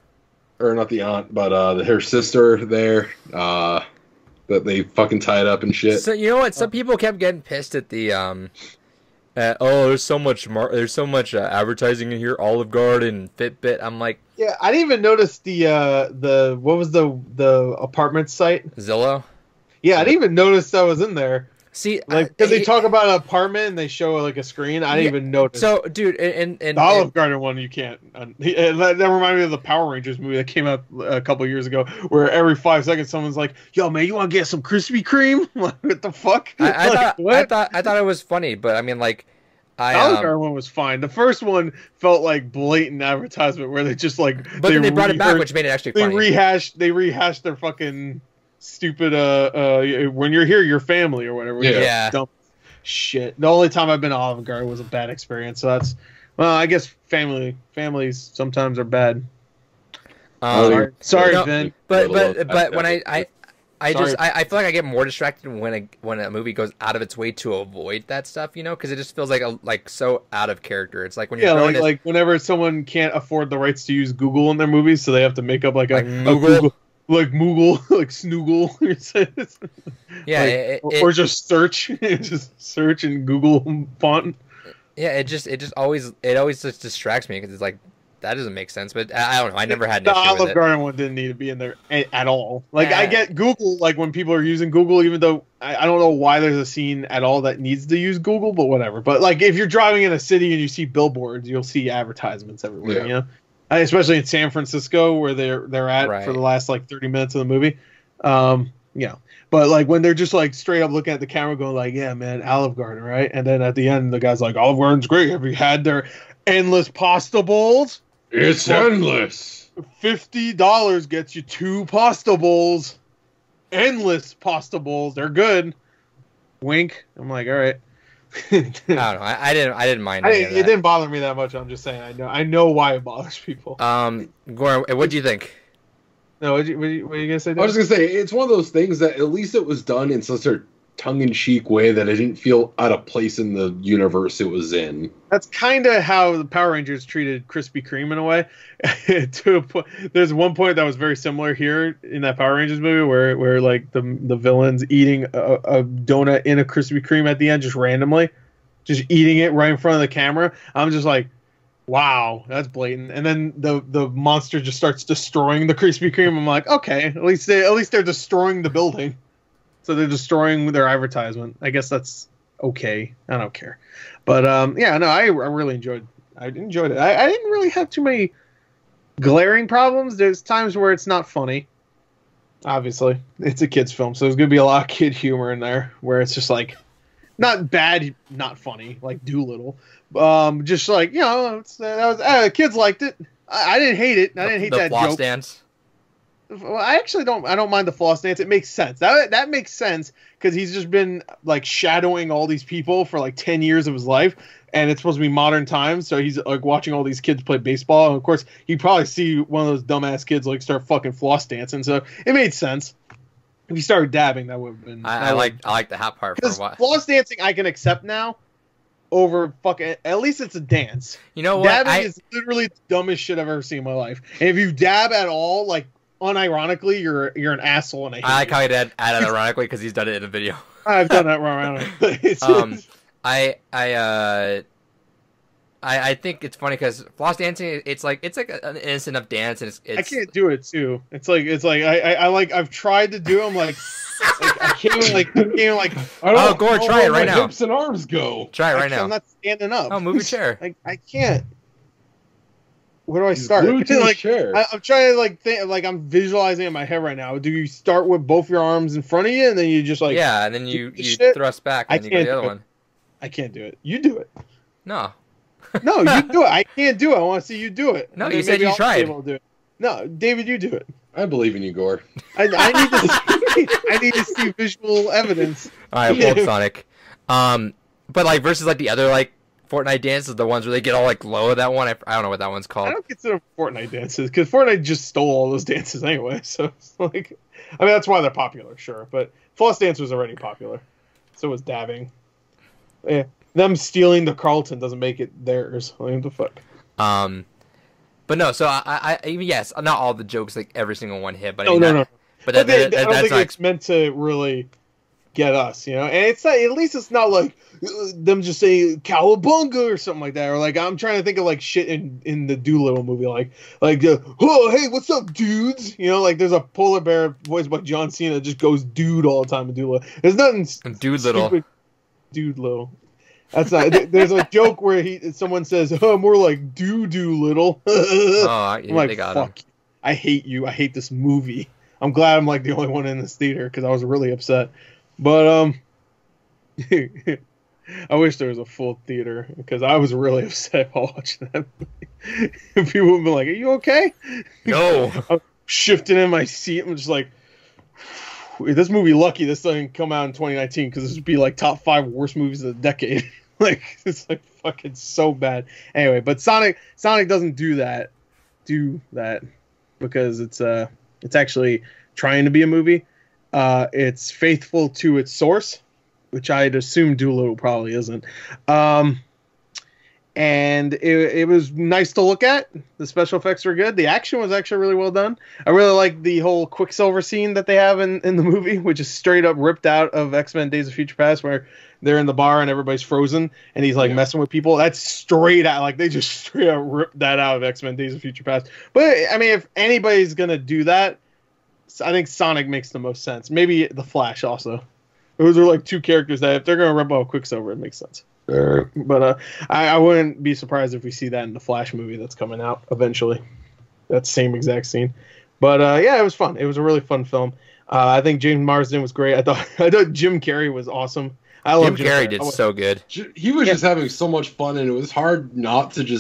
Or not the aunt, but her sister there. That they fucking tied up and shit. So you know what? Some people kept getting pissed at the there's so much advertising in here, Olive Garden, Fitbit. I'm like, Yeah, I didn't even notice the what was the apartment site? Zillow. Yeah, I didn't even notice that was in there. See, Like, because they talk about an apartment and they show like a screen. I didn't even notice. So, dude, and the Olive Garden one, you can't. That reminded me of the Power Rangers movie that came out a couple years ago, where every 5 seconds someone's like, "Yo, man, you want to get some Krispy Kreme?" Like, what the fuck? I What? thought it was funny, but I mean, like, The Olive Garden one was fine. The first one felt like blatant advertisement, where they just like. but then they brought it back, which made it actually They funny. rehashed their fucking stupid when you're here, your family or whatever. Yeah. Dumb shit. The only time I've been to Olive Garden was a bad experience. So that's, well, I guess families sometimes are bad. Sorry, no, Vin. But Little- when I Sorry. feel like I get more distracted when a movie goes out of its way to avoid that stuff, you know, because it just feels like so out of character. It's like when you're Yeah, throwing like whenever someone can't afford the rights to use Google in their movies, so they have to make up like a Moogle? Google, like Moogle, like Snoogle. yeah, Like, or just search, just search in Google font. yeah, it always just distracts me because it's like that doesn't make sense. But I don't know. I never had an The issue with Olive it. Garden one didn't need to be in there at all. Like, I get Google, like when people are using Google, even though I don't know why there's a scene at all that needs to use Google, but whatever. But like, if you're driving in a city and you see billboards, you'll see advertisements everywhere. Yeah. You know, especially in San Francisco where they're at Right. for the last like 30 minutes of the movie. Yeah. But like when they're just like straight up looking at the camera, going like, "Yeah, man, Olive Garden, right?" And then at the end, the guy's like, "Olive Garden's great. Have you had their Endless pasta bowls. It's Well, endless. $50 gets you 2 pasta bowls. Endless pasta bowls. They're good. Wink. I'm like, all right. I don't know. I didn't mind any of It that. didn't bother me that much. I'm just saying. I know why it bothers people. Goran, what do you think? No, what are you gonna say? I was just gonna say it's one of those things that at least it was done in such a tongue-in-cheek way that it didn't feel out of place in the universe it was in. That's kind of how the Power Rangers treated Krispy Kreme in a way. To a point, there's one point that was very similar here in that Power Rangers movie where like the villain's eating a donut in a Krispy Kreme at the end, just randomly, just eating it right in front of the camera. I'm just like, wow, that's blatant. And then the monster just starts destroying the Krispy Kreme. I'm like, okay, at least they're destroying the building. So they're destroying their advertisement. I guess that's okay. I don't care. But yeah, no, I really enjoyed it. I didn't really have too many glaring problems. There's times where it's not funny. Obviously, it's a kid's film, so there's gonna be a lot of kid humor in there where it's just like not bad, not funny, like Doolittle. Just like, you know, kids liked it. I didn't hate it. I didn't hate that floss joke. dance. Well, I actually don't. I don't mind the floss dance. It makes sense. That makes sense because he's just been like shadowing all these people for like 10 years of his life, and it's supposed to be modern times. So he's like watching all these kids play baseball, and of course he'd probably see one of those dumbass kids like start fucking floss dancing. So it made sense. If he started dabbing, that would have been. I like the hat part for because what. floss dancing I can accept now. Over fucking, at least it's a dance. You know what? Dabbing is literally the dumbest shit I've ever seen in my life. And if you dab at all, like unironically, you're an asshole. And I like how he did add it ironically because he's done it in a video. I've done that wrong. I think it's funny because floss dancing, it's like an innocent enough dance, and it's I can't do it too. It's like I like I've tried to do. I'm like I can't even like. Oh, Gore, try it right now. Hips and arms go. Try it right now. I'm not standing up. Oh, move your chair. I can't. Where do I start? Glued to Like, his chair. I'm trying to like think, like I'm visualizing in my head right now. Do you start with both your arms in front of you and then you just like yeah, and then you shit? thrust back I and you go to the can't other do it. one. I can't do it. You do it. No. No, you do it. I can't do it. I want to see you do it. No, And you then said maybe you I'll be tried. able to do it. No, David, you do it. I believe in you, Gore. I need to see, I need to see visual evidence. All right, Bolt Sonic. But like versus like the other like Fortnite dances, the ones where they get all like low. That one, I don't know what that one's I called. don't consider Fortnite dances because Fortnite just stole all those dances anyway. So it's like, I mean, that's why they're popular, sure. But floss dance was already popular. So was dabbing. Yeah, them stealing the Carlton doesn't make it theirs. Like, what the fuck? But no. So I yes, not all the jokes like every single one hit, but No. But I don't that's think not. it's meant to really get us, you know. And it's not, at least it's not like them just saying "cowabunga" or something like that, or like I'm trying to think of like shit in the Doolittle movie, like oh hey, what's up, dudes? You know, like there's a polar bear voiced by John Cena that just goes dude all the time in Doolittle. There's nothing Dude Little. stupid. Dude Little. That's not. There's a joke where someone says, "Oh, more like Doolittle." Oh, yeah, I'm like, they got fuck. him. I hate you. I hate this movie. I'm glad I'm like the only one in this theater because I was really upset. But I wish there was a full theater because I was really upset while watching that movie. People would be like, "Are you okay?" No. I'm shifting in my seat. I'm just like, this movie lucky this doesn't come out in 2019 because this would be like top 5 worst movies of the decade. Like it's like fucking so bad. Anyway, but Sonic doesn't do that because it's actually trying to be a movie. It's faithful to its source, which I'd assume Doolittle probably isn't. And it was nice to look at. The special effects were good. The action was actually really well done. I really like the whole Quicksilver scene that they have in the movie, which is straight up ripped out of X-Men Days of Future Past, where they're in the bar and everybody's frozen and he's like messing with people. That's straight out. Like they just straight up ripped that out of X-Men Days of Future Past. But I mean, if anybody's going to do that, I think Sonic makes the most sense. Maybe the Flash also. Those are like 2 characters that if they're going to rip out Quicksilver, it makes sense. But I wouldn't be surprised if we see that in the Flash movie that's coming out eventually. That same exact scene. But yeah, it was fun. It was a really fun film. I think James Marsden was great. I thought Jim Carrey was awesome. I love Jim Carrey did so good. He was just having so much fun, and it was hard not to just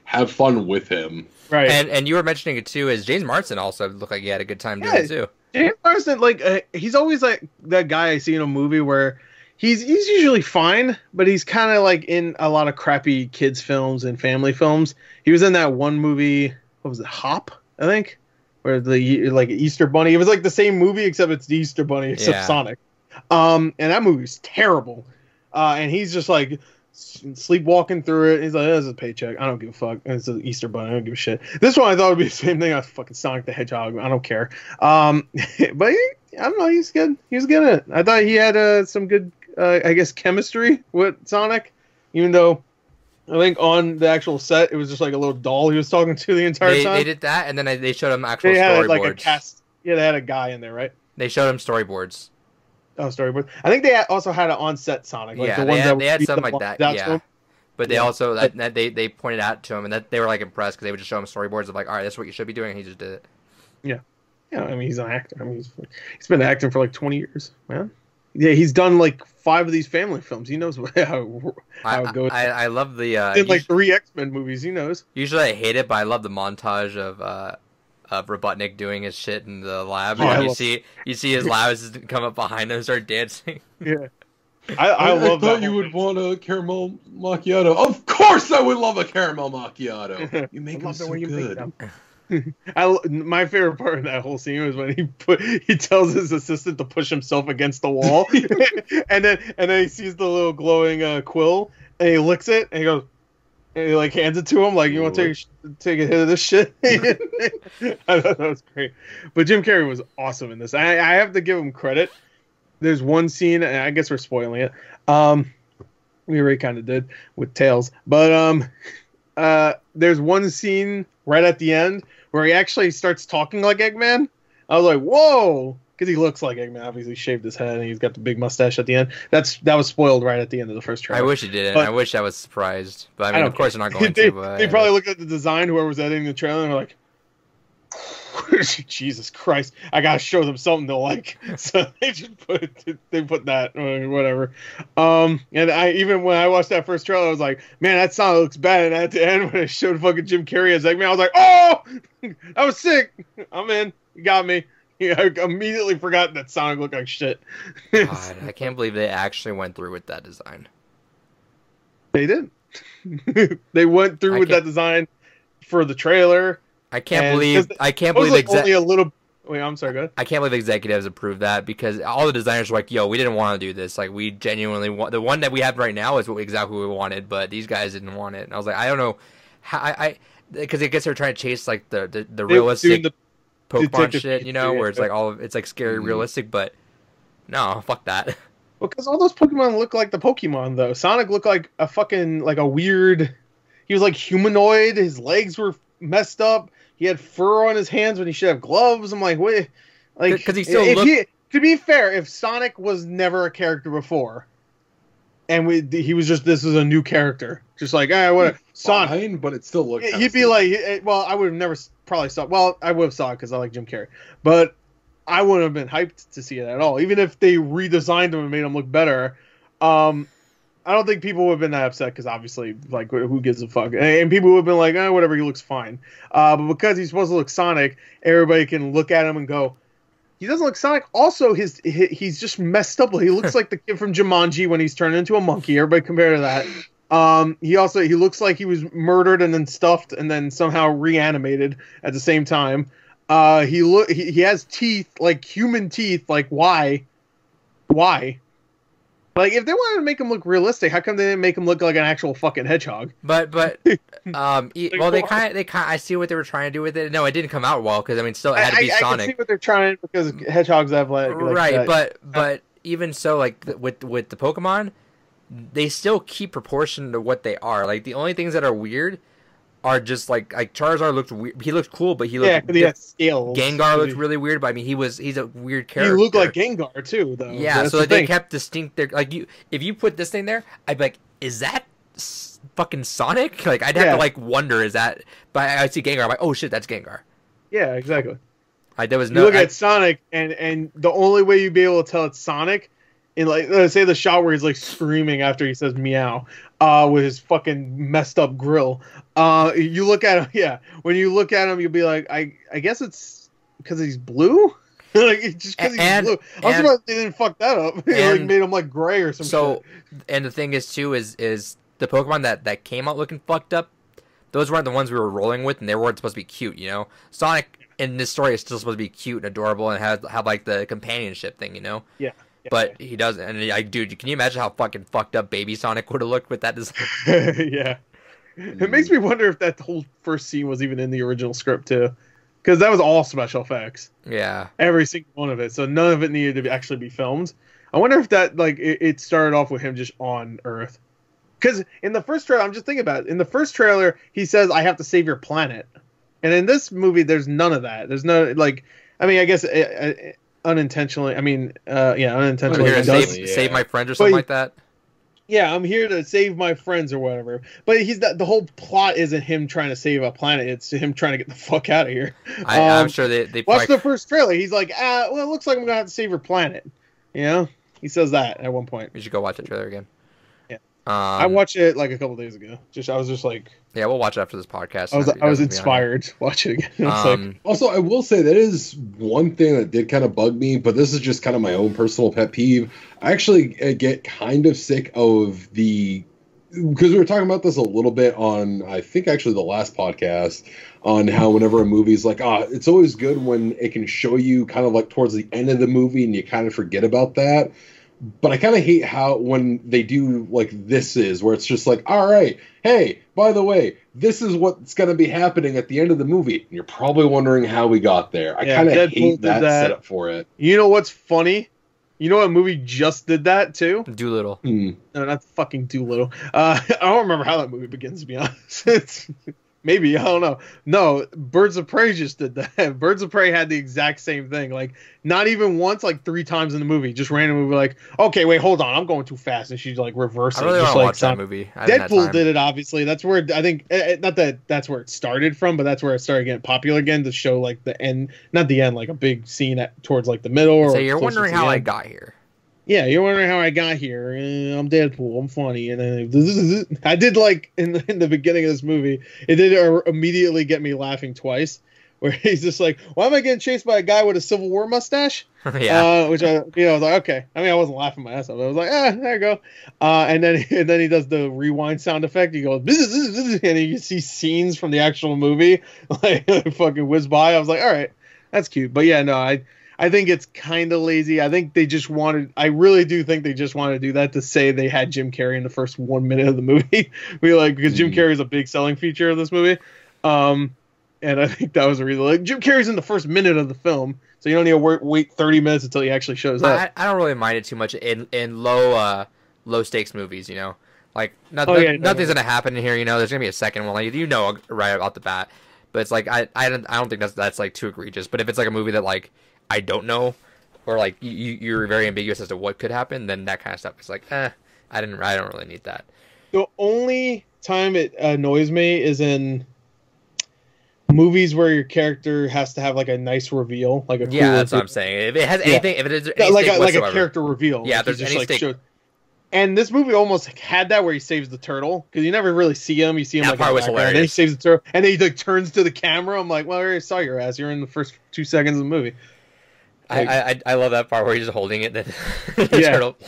have fun with him. Right. And you were mentioning it too, is James Marsden also looked like he had a good time doing Yeah. it too. James Marsden, like he's always like that guy I see in a movie where he's usually fine, but he's kind of like in a lot of crappy kids films and family films. He was in that one movie, what was it, Hop, I think, where the like Easter Bunny. It was like the same movie except it's the Easter Bunny except Sonic. And that movie's terrible. And he's just like sleepwalking through it. He's like, "This is a paycheck. I don't give a fuck. It's an Easter Bunny. I don't give a shit." This one I thought would be the same thing. I was fucking Sonic the Hedgehog. I don't care. But I don't know. He's good. He was good at it. I thought he had some good, I guess, chemistry with Sonic, even though I think on the actual set it was just like a little doll he was talking to the entire time. They did that, and then they showed him actual They storyboards. had like a cast. Yeah, they had a guy in there, right? They showed him storyboards. Oh, storyboard. I think they also had an on-set Sonic. Like Yeah, the ones that they had would something read like the that. lines out to Yeah, him. but they Yeah. also that they pointed out to him, and that they were like impressed because they would just show him storyboards of like, all right, this is what you should be doing, and he just did it. Yeah, I mean, he's an actor. I mean, he's been acting for like 20 years, man. Yeah, he's done like 5 of these family films. He knows how it goes. I love the in like 3 X-Men movies, he knows. usually I hate it, but I love the montage of Robotnik doing his shit in the lab, Oh, and I you love- see his labs come up behind him and start dancing. Yeah, I love that. thought you would want a caramel macchiato. Of course, I would love a caramel macchiato. You make I them love the so way you make good. them. My favorite part of that whole scene was when he tells his assistant to push himself against the wall, and then he sees the little glowing quill, and he licks it, and he goes, and he like hands it to him, like, "You want to take a hit of this shit?" I thought that was great. But Jim Carrey was awesome in this. I have to give him credit. There's one scene, and I guess we're spoiling it. We already kind of did with Tails, but there's one scene right at the end where he actually starts talking like Eggman. I was like, whoa, because he looks like Eggman. Obviously, shaved his head and he's got the big mustache at the end. That was spoiled right at the end of the first trailer. I wish he didn't. But- I wish I was surprised, but I mean, don't of course they're not going they, to. But they probably looked at the design, whoever was editing the trailer, and were like, Jesus Christ, I gotta show them something to like. So they just put that or whatever. And I even when I watched that first trailer, I was like, man, that sound looks bad. And at the end, when it showed fucking Jim Carrey as Eggman, I was like, oh, I was sick. I'm in. You got me. Yeah, I immediately forgot that Sonic looked like shit. God, I can't believe they actually went through with that design. They did. They went through with that design for the trailer. I can't And believe because I can't It was believe like only a little. Wait, I'm sorry. Go ahead. I can't believe executives approved that because all the designers were like, "Yo, we didn't want to do this. Like, we genuinely want the one that we have right now is exactly what we wanted, but these guys didn't want it." And I was like, I don't know how because I guess they're trying to chase like the realistic Pokemon Detective shit, you know, Pikachu, where it's yeah. like all of it's like scary realistic, but no, fuck that. Well, because all those Pokemon look like the Pokemon, though. Sonic looked like a fucking like a weird. He was like humanoid. His legs were messed up. He had fur on his hands when he should have gloves. I'm like, wait, like 'Cause he still looked- to be fair, if Sonic was never a character before, and he was just this is a new character, just like what Sonic. Fine, but it still looks. He'd be like, well, I would have never probably saw. Well, I would have saw it because I like Jim Carrey, but I wouldn't have been hyped to see it at all. Even if they redesigned him and made him look better, I don't think people would have been that upset because obviously, like, who gives a fuck? And people would have been like, whatever, he looks fine. But because he's supposed to look Sonic, everybody can look at him and go, he doesn't look Sonic. Also, he's just messed up. He looks like the kid from Jumanji when he's turned into a monkey. Everybody compare to that. He looks like he was murdered and then stuffed and then somehow reanimated at the same time. He has teeth, like human teeth. Like, why? Like, if they wanted to make him look realistic, how come they didn't make him look like an actual fucking hedgehog? But well, they kind of I see what they were trying to do with it. No, it didn't come out well because I mean, still it had to be I Sonic. can see what they're trying because hedgehogs have like Right, that. but even so, like with the Pokemon, they still keep proportion to what they are. Like the only things that are weird are just like Charizard looked weird. He looked cool, but he looked because he had scales. Gengar looked really weird, but I mean he's a weird He character. looked like Gengar too, though. Yeah, That's so the they thing. kept distinct. Like if you put this thing there, I'd be like, is that fucking Sonic? Like I'd have to like wonder, is that? But I see Gengar, I'm like, oh shit, that's Gengar. Yeah, exactly. There was You no. look at Sonic, and the only way you'd be able to tell it's Sonic, in like let's say the shot where he's like screaming after he says meow, with his fucking messed up grill. You look at him, yeah. When you look at him, you'll be like, I guess it's because he's blue. Like just because he's blue. I'm surprised they didn't fuck that up. Like made him like gray or something. So, and the thing is too is the Pokemon that came out looking fucked up. Those weren't the ones we were rolling with, and they weren't supposed to be cute. You know, Sonic in this story is still supposed to be cute and adorable and have like the companionship thing. You know. Yeah. But he doesn't. And dude, can you imagine how fucking fucked up Baby Sonic would have looked with that design? Yeah. It makes me wonder if that whole first scene was even in the original script too, because that was all special effects. Yeah. Every single one of it. So none of it needed to actually be filmed. I wonder if that like it started off with him just on Earth. Because in the first trailer, I'm just thinking about it. In the first trailer, he says, "I have to save your planet," and in this movie, there's none of that. There's no like. I mean, I guess unintentionally. I mean, unintentionally. Here to save my friends or something like that. Yeah, I'm here to save my friends or whatever. But he's the whole plot isn't him trying to save a planet. It's him trying to get the fuck out of here. I'm sure they watch the first trailer. He's like, well, it looks like I'm gonna have to save your planet. You know, he says that at one point. You should go watch the trailer again. Yeah, I watched it like a couple days ago. I was just like, yeah, we'll watch it after this podcast. I was inspired to watch it again. Also, I will say that is one thing that did kind of bug me, but this is just kind of my own personal pet peeve. I actually get kind of sick of because we were talking about this a little bit on, I think actually the last podcast, on how whenever a movie's like, it's always good when it can show you kind of like towards the end of the movie and you kind of forget about that. But I kind of hate how when they do like where it's just like, all right, hey, by the way, this is what's going to be happening at the end of the movie. And you're probably wondering how we got there. I kind of hate that setup for it. You know what's funny? You know what movie just did that too? Doolittle. No, not fucking Doolittle. I don't remember how that movie begins, to be honest. Maybe, I don't know. No, Birds of Prey just did that. Birds of Prey had the exact same thing. Like, not even once, like 3 times in the movie. Just randomly like, okay, wait, hold on. I'm going too fast. And she's like reversing. I really want to watch that movie. Deadpool did it, obviously. That's where, I think, not that that's where it started from, but that's where it started getting popular again to show like the end, not the end, like a big scene towards like the middle. So you're wondering how I got here. Yeah, you're wondering how I got here. I'm Deadpool. I'm funny, and then I did like in the beginning of this movie. It did immediately get me laughing twice. Where he's just like, "Why am I getting chased by a guy with a Civil War mustache?" Yeah. Which I was like, okay. I mean, I wasn't laughing my ass off. I was like, there you go. And then he does the rewind sound effect. He goes, and you see scenes from the actual movie like fucking whiz by. I was like, all right, that's cute. But yeah, no, I think it's kind of lazy. I think I really do think they just wanted to do that to say they had Jim Carrey in the first 1 minute of the movie. Because Jim Carrey is a big selling feature of this movie. And I think that was a reason. Like, Jim Carrey's in the first minute of the film, so you don't need to wait 30 minutes until he actually shows up. I don't really mind it too much in low stakes movies, you know? Like, nothing's going to happen in here, you know? There's going to be a second one, like, you know right off the bat. But it's like, I don't think that's like too egregious. But if it's like a movie that like I don't know, or like you're very ambiguous as to what could happen, then that kind of stuff is like, I don't really need that. The only time it annoys me is in movies where your character has to have like a nice reveal, like a that's what I'm saying. If it has anything, if it is like a character reveal, yeah. If there's any stake. And this movie almost had that where he saves the turtle because you never really see him. You see him that like part was hilarious. And then he saves the turtle, and then he like turns to the camera. I'm like, well, I already saw your ass. You're in the first 2 seconds of the movie. Like, I love that part where he's just holding it. Then the turtle.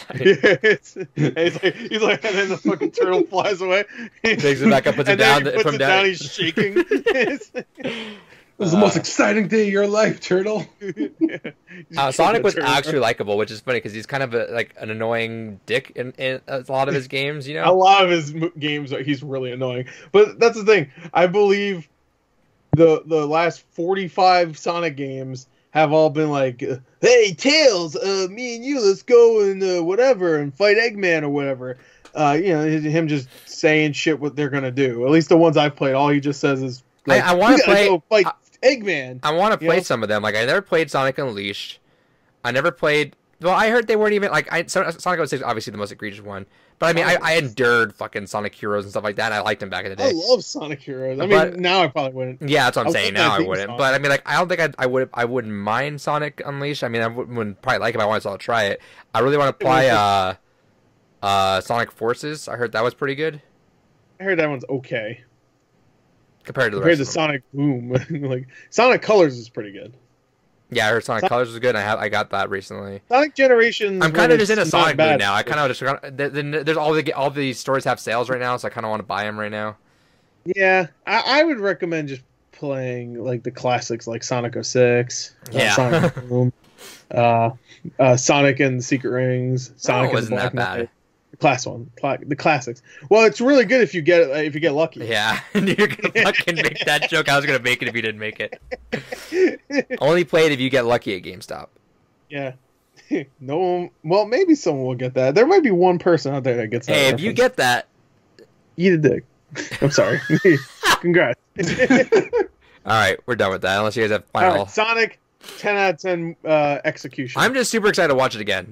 He's like, and then the fucking turtle flies away. Picks it back up, puts it down. Puts it down. He's shaking. This is the most exciting day of your life, turtle. Sonic was actually likable, which is funny because he's kind of like an annoying dick in a lot of his games. You know, a lot of his games he's really annoying. But that's the thing. I believe the last 45 Sonic games have all been like, hey, Tails, me and you, let's go and whatever and fight Eggman or whatever. Him just saying shit what they're gonna do. At least the ones I've played, all he just says is, like, I want to play fight Eggman. I want to play some of them. Like, I never played Sonic Unleashed. I never played. Well, I heard they weren't even like. Sonic 06 is obviously the most egregious one. But I mean, I endured fucking Sonic Heroes and stuff like that. And I liked them back in the day. I love Sonic Heroes. I mean, now I probably wouldn't. Yeah, that's what I'm saying. Now I wouldn't. But I mean, like, I don't think I wouldn't mind Sonic Unleashed. I mean, I wouldn't probably like it. But I want to try it. I really want to play Sonic Forces. I heard that was pretty good I heard that one's okay compared to the compared rest to of them. Sonic Boom. Like Sonic Colors is pretty good. Yeah, I heard Sonic Colors was good. I got that recently. Sonic Generations. I'm kind of just in a not Sonic bad. mood now. I kind of just there's all these stores have sales right now, so I kind of want to buy them right now. Yeah, I would recommend just playing like the classics, like Sonic 06, Yeah. Sonic Boom, Sonic and the Secret Rings, Sonic and the wasn't Black that bad. Knight. The classics. Well, it's really good if you get lucky. Yeah, you're gonna fucking make that joke. I was gonna make it if you didn't make it. Only play it if you get lucky at GameStop. Yeah. No one. Well, maybe someone will get that. There might be one person out there that gets that. Hey, if you reference. get that, Eat a dick. I'm sorry. Congrats. all right, we're done with that. Unless you guys have All final. right, Sonic, 10 out of 10 execution. I'm just super excited to watch it again.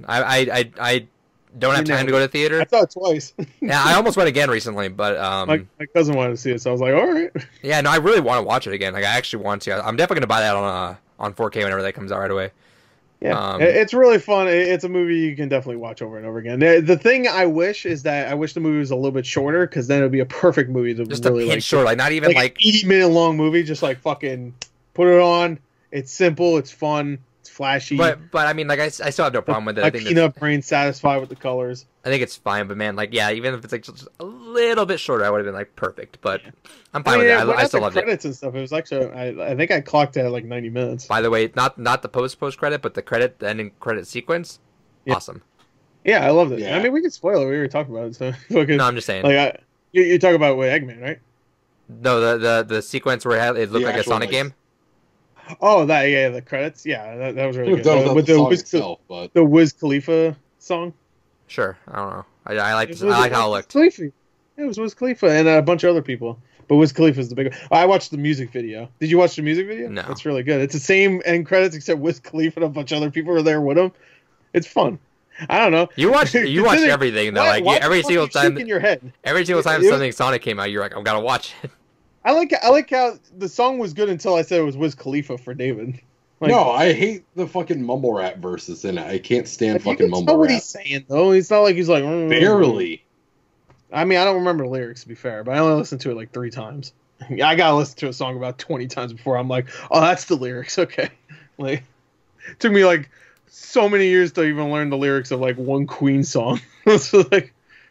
I don't have You know, time to go to I theater. saw it twice. Yeah, I almost went again recently, but My cousin wanted to see it, so I was like, all right. yeah, no, I really want to watch it again. Like, I actually want to. I'm definitely gonna buy that on 4K whenever that comes out right away. Yeah, it's really fun. It's a movie you can definitely watch over and over again. The thing I wish is that I wish the movie was a little bit shorter, because then it would be a perfect movie to Just really a pinch like. short, like not even like an 80-minute long movie, just like fucking put it on. It's simple, it's fun, it's flashy. But I mean, like I still have no problem with it. My I think peanut brain satisfied with the colors. I think it's fine. But man, like yeah, even if it's like just a little bit shorter, I would have been like perfect. But I'm fine with it. I still loved it. Credits and stuff. It was actually I think I clocked it at like 90 minutes. By the way, not the post credit, but the ending credit sequence. Yeah. Awesome. Yeah, I loved it. Yeah. I mean, we can spoil it. We already talked about it. So fucking, No, I'm just saying. like you talk about with Eggman, right? No, the sequence where it looked The like a actual, Sonic like, game. Oh, the credits. Yeah, that was really That good. was not With the song Wiz, itself, but the Wiz Khalifa song. Sure, I don't know. I like It I was like how it looked. Khalifa. Yeah, it was Wiz Khalifa and a bunch of other people. But Wiz Khalifa's the big one. I watched the music video. Did you watch the music video? No. It's really good. It's the same end credits except Wiz Khalifa and a bunch of other people are there with him. It's fun. I don't know. You watched Consider- everything though. Why Like the every fuck single you shaking time, your head. every single time It- something Sonic came out, you're like, I've got to watch it. I like how the song was good until I said it was Wiz Khalifa for David. Like, no, I hate the fucking mumble rap verses in it. I can't stand you fucking can mumble tell what rap. he's saying though. It's not like he's like Barely. I mean, I don't remember the lyrics to be fair, but I only listened to it like 3 times. Yeah, I gotta listen to a song about 20 times before I'm like, oh, that's the lyrics. Okay, like it took me like so many years to even learn the lyrics of like one Queen song. So, like,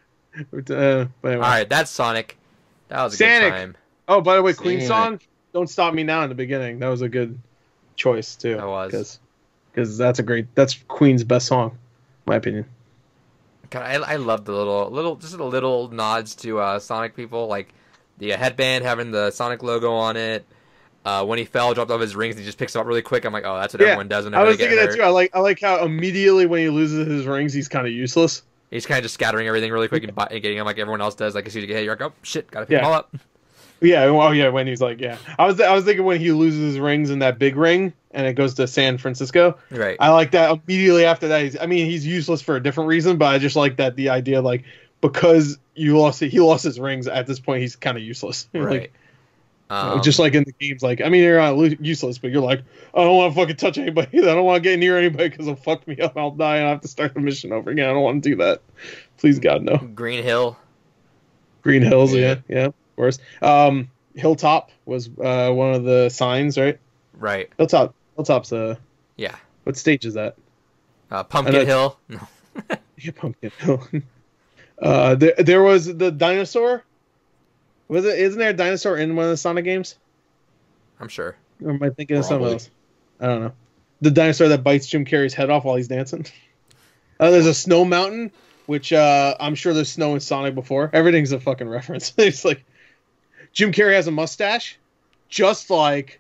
but anyway. All right, that's Sonic. That was a Sonic. good time. Oh, by the way, Queen Sonic. song, "Don't Stop Me Now" in the beginning. That was a good choice too. That was. because that's Queen's best song, in my opinion. God, I love the little nods to Sonic people, like the headband having the Sonic logo on it. When he fell, dropped off his rings, and he just picks them up really quick. I'm like, oh, that's what everyone does whenever I was they get thinking that hurt. too. I like how immediately when he loses his rings, he's kind of useless. He's kind of just scattering everything really quick and getting them like everyone else does. Like as soon as you get hit, you're like, oh shit, gotta pick them all up. Yeah, well, yeah. When he's like, yeah, I was thinking when he loses his rings in that big ring and it goes to San Francisco. Right. I like that immediately after that. He's useless for a different reason, but I just like that the idea like because he lost his rings at this point, he's kind of useless. Right. Like, just like in the games, like I mean, you're not useless, but you're like, I don't want to fucking touch anybody. I don't want to get near anybody because it'll fuck me up. I'll die and I have to start the mission over again. I don't want to do that. Please, God, no. Green Hill. Green Hills, Yeah. yeah, of course. Hilltop was one of the signs, right? Right. Hilltop's Yeah. what stage is that? Pumpkin Hill. No. Yeah, Pumpkin Hill. There was the dinosaur. Isn't there a dinosaur in one of the Sonic games? I'm sure. Or am I thinking of something Probably. else? I don't know. The dinosaur that bites Jim Carrey's head off while he's dancing. There's a snow mountain, which I'm sure there's snow in Sonic before. Everything's a fucking reference. It's like Jim Carrey has a mustache, just like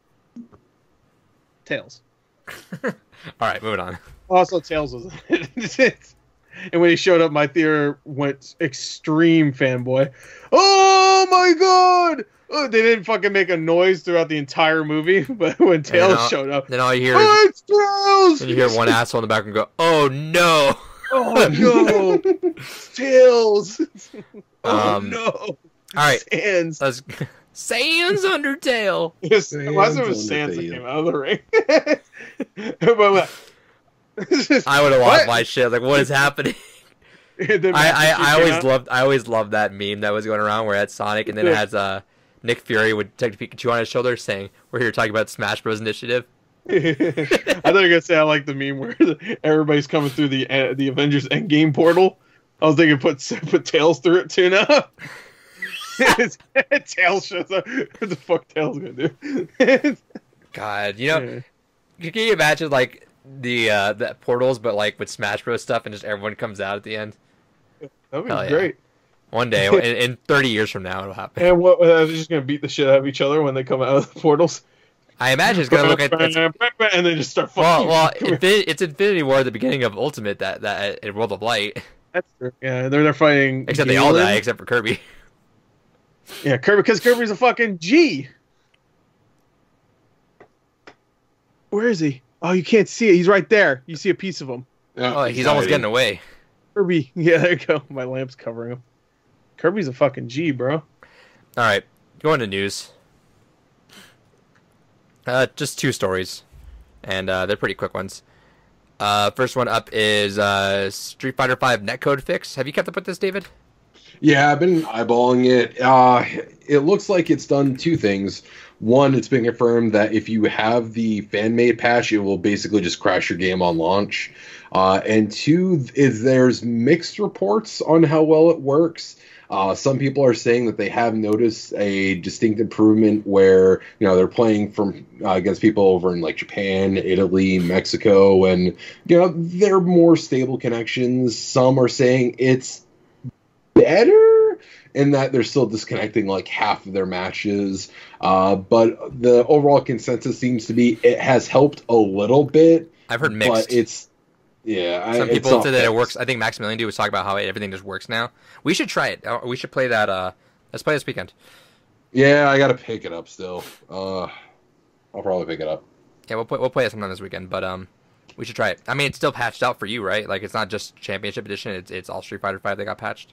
Tails. All right, moving on. Also, Tails was in it. And when he showed up, my theater went extreme fanboy. Oh my god! Oh, they didn't fucking make a noise throughout the entire movie, but when Tails showed up, Then all you hear is oh, it's Tails! and you hear one asshole in the background go, "Oh no!" Oh no! It's Tails! Oh no! All right, Sans. that's Sans Undertale. Yes, unless it was Sans that came out of the ring. But I would have lost What? my shit. Like, what is happening? I always loved that meme that was going around where it had Sonic and then it has Nick Fury with Detective Pikachu on his shoulder saying, "We're here talking about Smash Bros. Initiative." I thought you were gonna say I like the meme where everybody's coming through the Avengers Endgame portal. I was thinking put Tails through it too now. Tails shows up. What the fuck Tails gonna do? God, can you imagine like the portals, but like with Smash Bros stuff, and just everyone comes out at the end? That'd be great. One day, in 30 years from now, it'll happen. And what? They're just gonna beat the shit out of each other when they come out of the portals. I imagine it's gonna look at and then just start fucking. Well, it's Infinity War at the beginning of Ultimate that in World of Light. That's true. Yeah, they're fighting. Except they all die except for Kirby. Yeah, Kirby, because Kirby's a fucking G. Where is he? Oh, you can't see it. He's right there. You see a piece of him. Oh, he's almost getting away. Kirby. Yeah, there you go. My lamp's covering him. Kirby's a fucking G, bro. All right, going to news. Just 2 stories, and they're pretty quick ones. First one up is Street Fighter V netcode fix. Have you kept up with this, David? Yeah, I've been eyeballing it. It looks like it's done 2 things. One, it's been confirmed that if you have the fan-made patch, it will basically just crash your game on launch. And 2, is there's mixed reports on how well it works. Some people are saying that they have noticed a distinct improvement where, they're playing from against people over in like Japan, Italy, Mexico, and, they're more stable connections. Some are saying it's better in that they're still disconnecting like half of their matches. But the overall consensus seems to be it has helped a little bit. I've heard mixed. But it's... Yeah, some people said that it works. I think Maximilian was talking about how everything just works now. We should try it. We should play that. Let's play this weekend. Yeah, I gotta pick it up still. I'll probably pick it up. Yeah, we'll play it sometime this weekend. But we should try it. I mean, it's still patched out for you, right? Like it's not just Championship Edition. It's all Street Fighter V that got patched.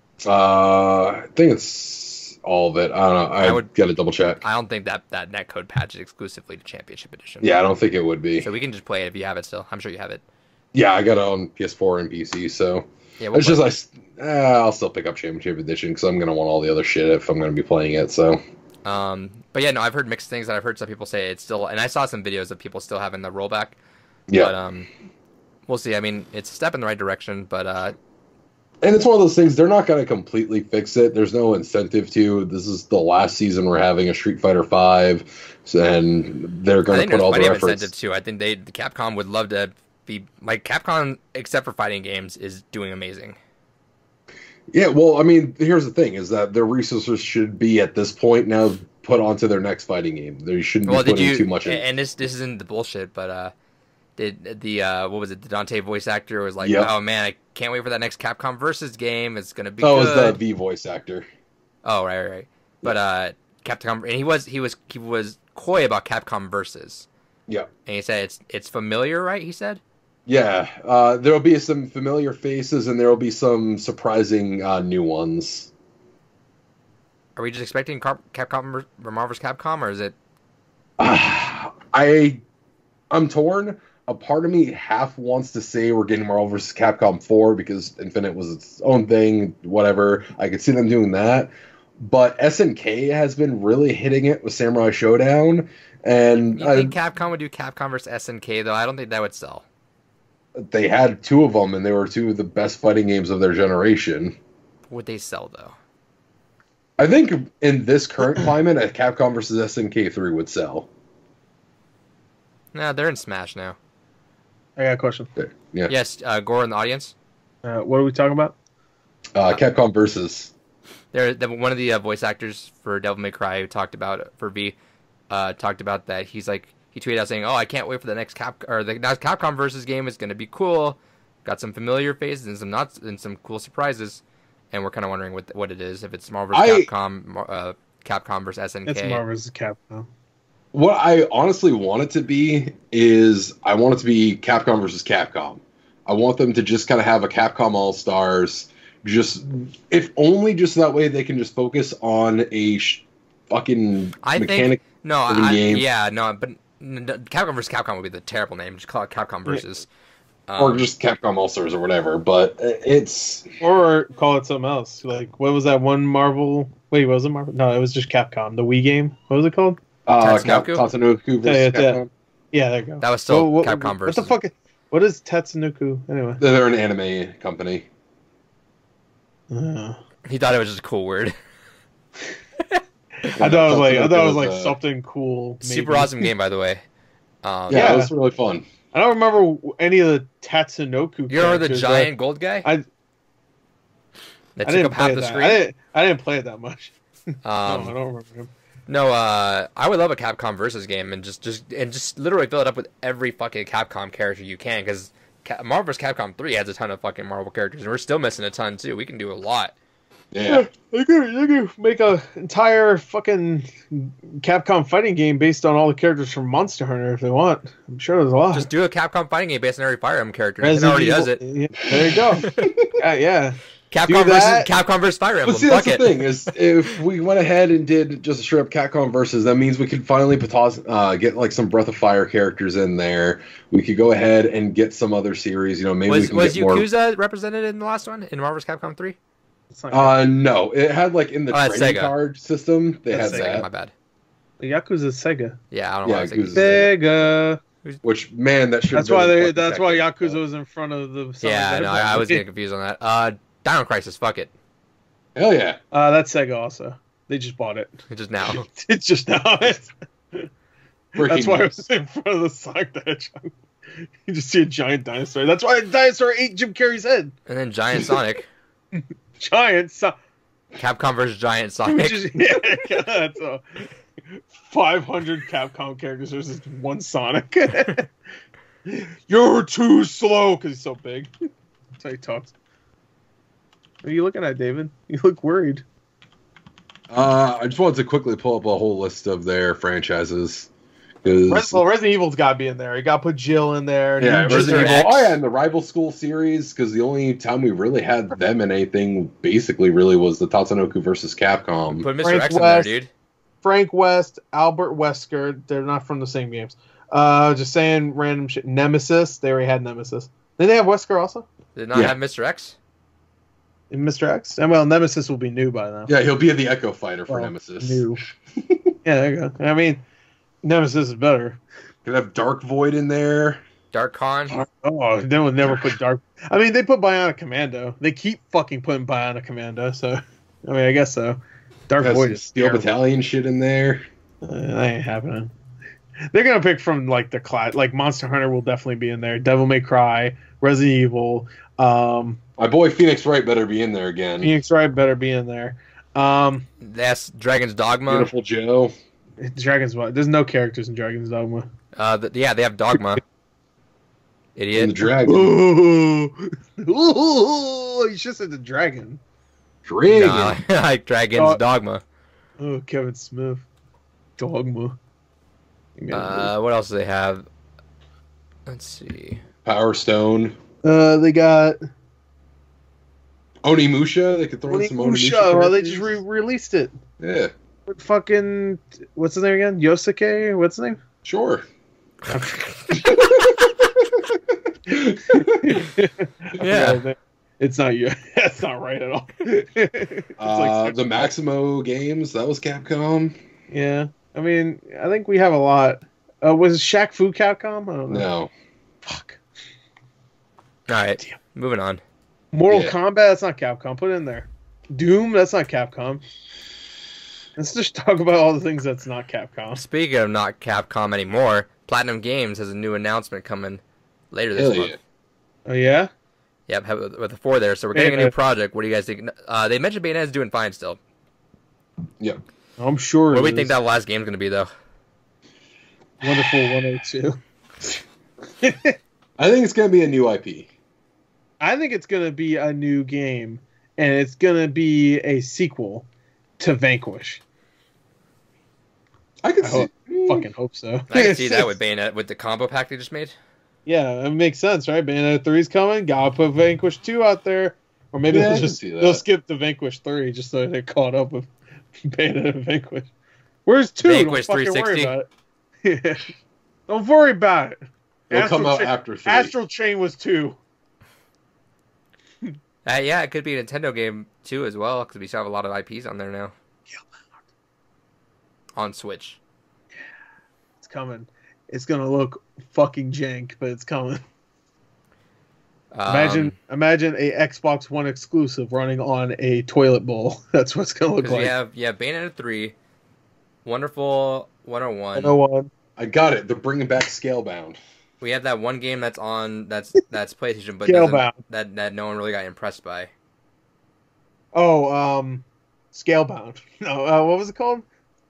I think it's all of it. I don't know. I would gotta double check. I don't think that netcode patch is exclusively to Championship Edition. Yeah, I don't think it would be. So we can just play it if you have it still. I'm sure you have it. Yeah, I got it on PS4 and PC, so yeah, it's just I'll still pick up Championship Edition because I'm gonna want all the other shit if I'm gonna be playing it. So, but yeah, no, I've heard mixed things, and I've heard some people say it's still, and I saw some videos of people still having the rollback. Yeah, but we'll see. I mean, it's a step in the right direction, but and it's one of those things they're not gonna completely fix it. There's no incentive to. This is the last season we're having a Street Fighter V, and they're gonna put all their efforts. Incentive too. I think the Capcom would love to. Like Capcom, except for fighting games, is doing amazing. Yeah, well, I mean, here's the thing: is that their resources should be at this point now put onto their next fighting game. They shouldn't be putting too much in. And this isn't the bullshit, but did the what was it? The Dante voice actor was like, Yep. "Oh man, I can't wait for that next Capcom Versus game. It's gonna be." Oh, good. it was the V voice actor. Oh, right. But Capcom, and he was coy about Capcom Versus. Yeah, and he said it's familiar, right? He said. Yeah, there will be some familiar faces, and there will be some surprising new ones. Are we just expecting Capcom Marvel vs. Capcom, or is it? I'm torn. A part of me half wants to say we're getting Marvel vs. Capcom 4 because Infinite was its own thing, whatever. I could see them doing that. But SNK has been really hitting it with Samurai Showdown. And you think Capcom would do Capcom vs. SNK, though? I don't think that would sell. They had 2 of them, and they were 2 of the best fighting games of their generation. Would they sell, though? I think in this current climate, a Capcom vs. SNK 3 would sell. No, they're in Smash now. I got a question. Yeah. Yes, Gore in the audience. What are we talking about? Capcom versus. One of the voice actors for Devil May Cry who talked about for V, talked about that. He's like, he tweeted out saying, "Oh, I can't wait for the next Capcom versus game. It's going to be cool. Got some familiar faces and some cool surprises." And we're kind of wondering what it is. If it's Marvel vs. Capcom, Capcom versus SNK. It's Marvel vs. Capcom. What I honestly want it to be is I want it to be Capcom versus Capcom. I want them to just kind of have a Capcom All-Stars. Just if only just that way they can just focus on a fucking mechanic game. Yeah, no, but Capcom vs. Capcom would be the terrible name. Just call it Capcom versus. or just Capcom All Stars or whatever. But it's Or call it something else. Like, what was that one Marvel? Wait, was it Marvel? No, it was just Capcom. The Wii game. What was it called? Tatsunoko? Tatsunoko versus Yeah, Capcom. Yeah, there you go. That was still What- Capcom What versus. the fuck? What is Tatsunoko anyway? They're an anime company. He thought it was just a cool word. I thought it was like Tatsunoko something cool. Maybe. Super awesome game, by the way. Yeah, Yeah. it was really fun. I don't remember any of the Tatsunoko. You remember the characters, giant gold guy? I that I took didn't up half play the that. screen. I didn't play it that much. No, I Um, don't remember him. no, I would love a Capcom versus game and just literally fill it up with every fucking Capcom character you can, because Marvel vs. Capcom 3 has a ton of fucking Marvel characters, and we're still missing a ton too. We can do a lot. Yeah. They could make a entire fucking Capcom fighting game based on all the characters from Monster Hunter if they want. I'm sure there's a lot. Just do a Capcom fighting game based on every Fire Emblem character. It Resident already Evil- does it. Yeah, there you go. yeah. Capcom Do that. versus Fire Emblem. But see, that's Fuck the it. thing is, if we went ahead and did just a straight up Capcom versus, that means we could finally get like some Breath of Fire characters in there. We could go ahead and get some other series. You know, maybe we Was can was get more. Yakuza represented in the last one in Marvel vs. Capcom 3? It's not No, it had like in the Oh, that's trading Sega. card system. They That's had Sega, that. My bad. Yakuza Sega. Yeah, I don't know. Yeah, Why I was thinking- Yakuza. Sega. Which man, that should. That's why Yakuza was in front of the. Yeah, no, I was getting confused on that. Dino Crisis, fuck it. Hell yeah! That's Sega also. They just bought it. Just now. It's just now. That's Freaking why it nuts. was in front of the Sonic the Hedgehog. You just see a giant dinosaur. That's why a dinosaur ate Jim Carrey's head. And then Giant Sonic. Giant Capcom versus Giant Which Sonic. is, yeah, that's 500 Capcom characters versus one Sonic. You're too slow because he's so big. That's how he talks. What are you looking at, David? You look worried. I just wanted to quickly pull up a whole list of their franchises. 'Cause- Resident Evil's got to be in there. You got to put Jill in there. Yeah, Mr. Resident Evil. X. Oh yeah, and the Rival School series, because the only time we really had them in anything basically really was the Tatsunoko versus Capcom. Put Mr. Frank X in there, West. dude. Frank West, Albert Wesker. They're not from the same games. Just saying random shit. Nemesis. They already had Nemesis. Did they have Wesker also? Did not Yeah. have Mr. X? In Mr. X? And well, Nemesis will be new by now. Yeah, he'll be the Echo Fighter for Well, Nemesis. New. Yeah, there you go. I mean, Nemesis is better. Could have Dark Void in there. Dark Con? Oh, they will never put Dark. I mean, they put Bionic Commando. They keep fucking putting Bionic Commando. So, I mean, I guess so. Dark Has Void some is Steel terrible. Battalion shit in there. That ain't happening. They're gonna pick from like the class. Like Monster Hunter will definitely be in there. Devil May Cry, Resident Evil. My boy Phoenix Wright better be in there again. Phoenix Wright better be in there. That's Dragon's Dogma. Beautiful Joe. Dragon's what? There's no characters in Dragon's Dogma. Yeah, they have Dogma. And the Idiot. Dragon. Ooh, you should have said the dragon. Dragon. No, I like Dragon's Oh. Dogma. Oh, Kevin Smith. Dogma. What else do they have? Let's see. Power Stone. They got Onimusha. They could throw in some Onimusha. Well, they just characters. released it. Yeah, With fucking what's his name again? Yosuke? What's his name? sure. Yeah. It's not you. That's not right at all. It's like The Maximo games. That was Capcom. yeah. I mean, I think we have a lot. Was Shaq Fu Capcom? I don't know. No. Fuck. All right, moving on. Mortal Yeah. Kombat. That's not Capcom. Put it in there. Doom. That's not Capcom. Let's just talk about all the things that's not Capcom. Speaking of not Capcom anymore, Platinum Games has a new announcement coming later this Hell month. yeah. Oh yeah. Yep, with the 4 there. So we're getting a new Yeah. project. What do you guys think? They mentioned Bayoneta's doing fine still. Yep. I'm sure. What do we it think is. that last game's going to be, though? Wonderful 102. I think it's gonna be a new IP. I think it's going to be a new game, and it's going to be a sequel to Vanquish. I could I see. hope- Fucking hope so. I can see that with Bayonetta, with the combo pack they just made. Yeah, it makes sense, right? Bayonetta 3's coming. Gotta put Vanquish 2 out there. Or maybe Yeah, I they'll can just see that. they'll skip the Vanquish 3 just so they're caught up with Bayonetta and Vanquish. Where's 2? Vanquish Don't fucking worry 360. about it. Don't worry about it. It'll come out Chain- after 3. Astral Chain was 2. Yeah, it could be a Nintendo game too as well because we still have a lot of IPs on there now. On Switch. It's coming. It's gonna look fucking jank, but it's coming. Imagine a Xbox One exclusive running on a toilet bowl. That's what it's gonna look like. We have Bayonetta 3, Wonderful 101. 101. I got it. They're bringing back Scalebound. We have that one game that's PlayStation, but Scalebound. that no one really got impressed by. Oh, Scalebound. No, what was it called?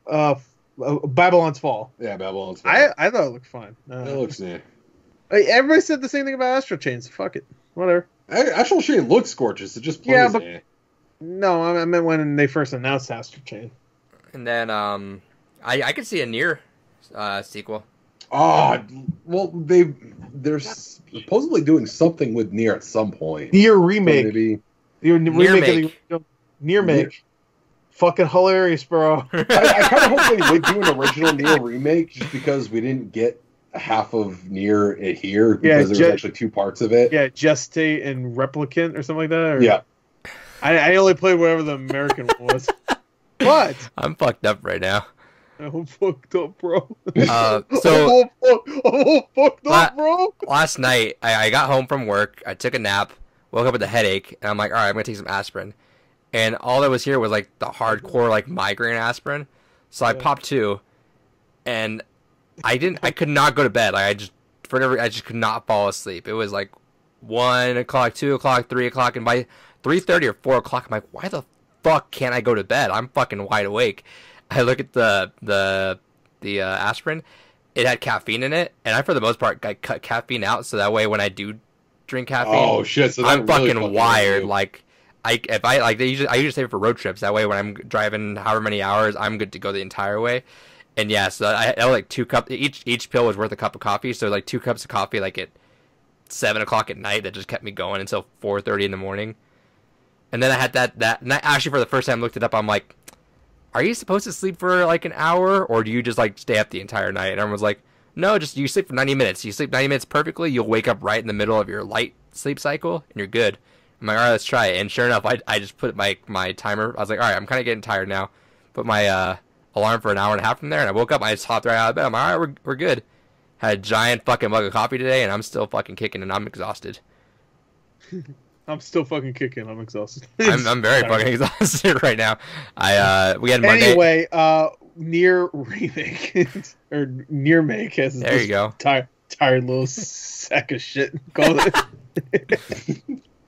Babylon's Fall. Yeah, Babylon's Fall. I thought it looked fine. It looks neat. Everybody said the same thing about Astro Chain, so fuck it. Whatever. Astral Chain looks gorgeous. It just plays Yeah, but- eh. No, I meant when they first announced Astro Chain. And then I could see a Nier sequel. Oh, well, they're supposedly doing something with Nier at some point. Nier So remake. maybe Remake of the original. Nier make. Fucking hilarious, bro. I kind of hope they would do an original Nier remake, just because we didn't get half of Nier here because there was actually 2 parts of it. Yeah, Gestate and Replicant or something like that. Or, Yeah. I only played whatever the American one was. What? I'm fucked up right now. I'm fucked up, bro. So I'm fucked up, bro. last night I got home from work. I took a nap, woke up with a headache, and I'm like, all right, I'm gonna take some aspirin. And all that was here was like the hardcore like migraine aspirin. So I popped 2, and I could not go to bed. Like I just could not fall asleep. It was like 1 o'clock, 2 o'clock, 3 o'clock, and by 3:30 or 4 o'clock, I'm like, why the fuck can't I go to bed? I'm fucking wide awake. I look at the aspirin. It had caffeine in it, and I, for the most part, I cut caffeine out so that way when I do drink caffeine, Oh shit! So I'm that really fucking wired. you. Like, I usually save it for road trips. That way, when I'm driving however many hours, I'm good to go the entire way. And yeah, so I had like 2 cups. Each pill was worth a cup of coffee. So like 2 cups of coffee, like at 7 o'clock at night, that just kept me going until 4:30 in the morning. And then I had that. And I actually, for the first time, looked it up. I'm like, are you supposed to sleep for like an hour, or do you just like stay up the entire night? And everyone was like, no, just you sleep for 90 minutes. You sleep 90 minutes perfectly, you'll wake up right in the middle of your light sleep cycle, and you're good. I'm like, all right, let's try it. And sure enough, I just put my timer. I was like, all right, I'm kind of getting tired now. Put my alarm for an hour and a half from there, and I woke up. I just hopped right out of bed. I'm like, all right, we're good. Had a giant fucking mug of coffee today, and I'm still fucking kicking, and I'm exhausted. I'm still fucking kicking. I'm exhausted. I'm very fucking exhausted right now. We had Monday. Anyway, Nier remake or Nier make as There you go. Tired little sack of shit. Call it.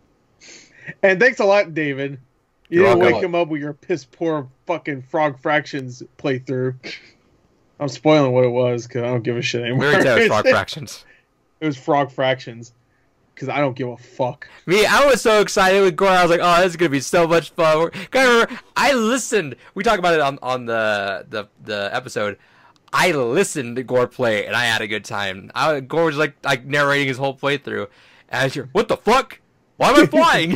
And thanks a lot, David. You You're didn't welcome. wake him up with your piss poor fucking Frog Fractions playthrough. I'm spoiling what it was because I don't give a shit anymore. We already said it was Frog Fractions. It was Frog Fractions because I don't give a fuck. Me, I was so excited with Gore. I was like, "Oh, this is gonna be so much fun." I listened. We talked about it on the episode. I listened to Gore play, and I had a good time. Gore was like narrating his whole playthrough, and I was like, "What the fuck? Why am I flying?"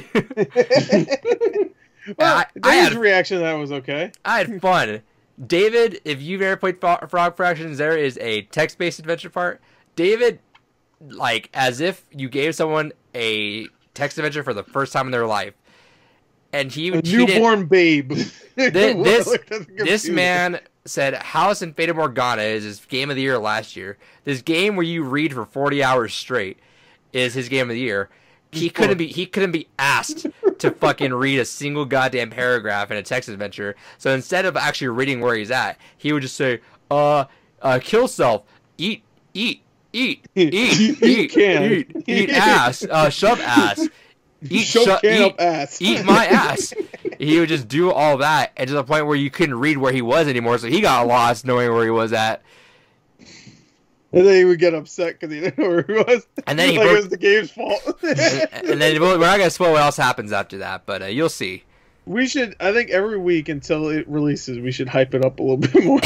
Well, I his had reaction to that was okay. I had fun. David, if you've ever played Frog Fractions, there is a text-based adventure part. David, like, as if you gave someone a text adventure for the first time in their life, and he A didn't- newborn babe. This man said House and Fata Morgana is his game of the year last year. This game where you read for 40 hours straight is his game of the year. He couldn't be asked to fucking read a single goddamn paragraph in a text adventure. So instead of actually reading where he's at, he would just say, kill self, eat, ass, shove ass, ass. eat my ass. He would just do all that, and to the point where you couldn't read where he was anymore, so he got lost knowing where he was at. And then he would get upset because he didn't know where he was. And then he like broke- it was the game's fault. And then we're not gonna spoil what else happens after that, but you'll see. We should, I think, every week until it releases, we should hype it up a little bit more.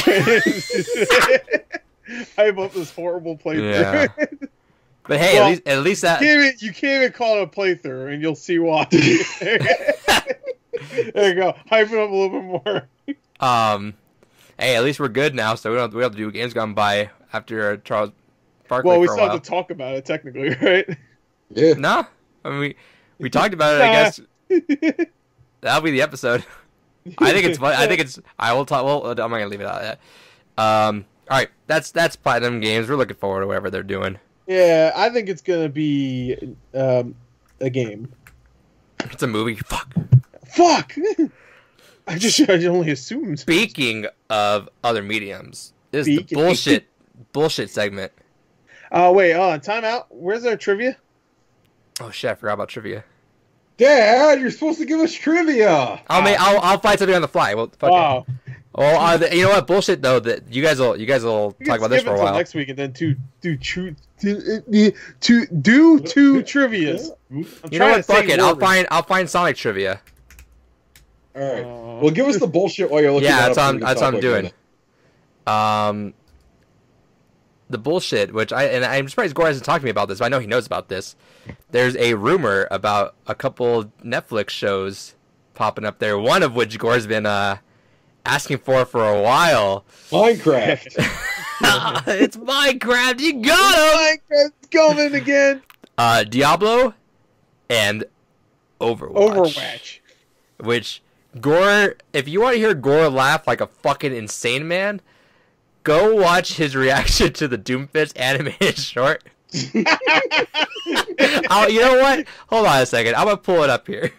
Hype up this horrible playthrough. Yeah. But hey, Well, at least that. You can't even call it a playthrough, and you'll see why. There you go. Hype it up a little bit more. Hey, at least we're good now, so we don't have to do Games Gone By after Charles Barkley Well, we for a still while. have to talk about it technically, right? Yeah. No, I mean we talked about it. I guess that'll be the episode. I think it's fun. I think it's. I will talk. Well, I'm not gonna leave it out of that. All right, that's Platinum Games. We're looking forward to whatever they're doing. Yeah, I think it's gonna be a game. It's a movie. Fuck. Fuck! I only assumed. Speaking of other mediums, this is the Speaking- bullshit segment. Wait, time out. Where's our trivia? Oh shit! I forgot about trivia. Dad, you're supposed to give us trivia. I'll find something on the fly. Well, fuck it. Wow. Well, you know what? Bullshit though. That you guys will talk about this for a while. Next week, and then do two trivias. You know what? Fuck it. I'll find Sonic trivia. All right. Well, give us the bullshit while you're looking. Yeah, that up that's so what we I'm can talk doing. The bullshit, which I'm surprised Gore hasn't talked to me about this, but I know he knows about this. There's a rumor about a couple Netflix shows popping up there, one of which Gore's been asking for a while. Minecraft. It's Minecraft. You got him. Minecraft's coming again. Diablo and Overwatch. Which Gore, if you want to hear Gore laugh like a fucking insane man, go watch his reaction to the Doomfist animated short. You know what? Hold on a second. I'm gonna pull it up here.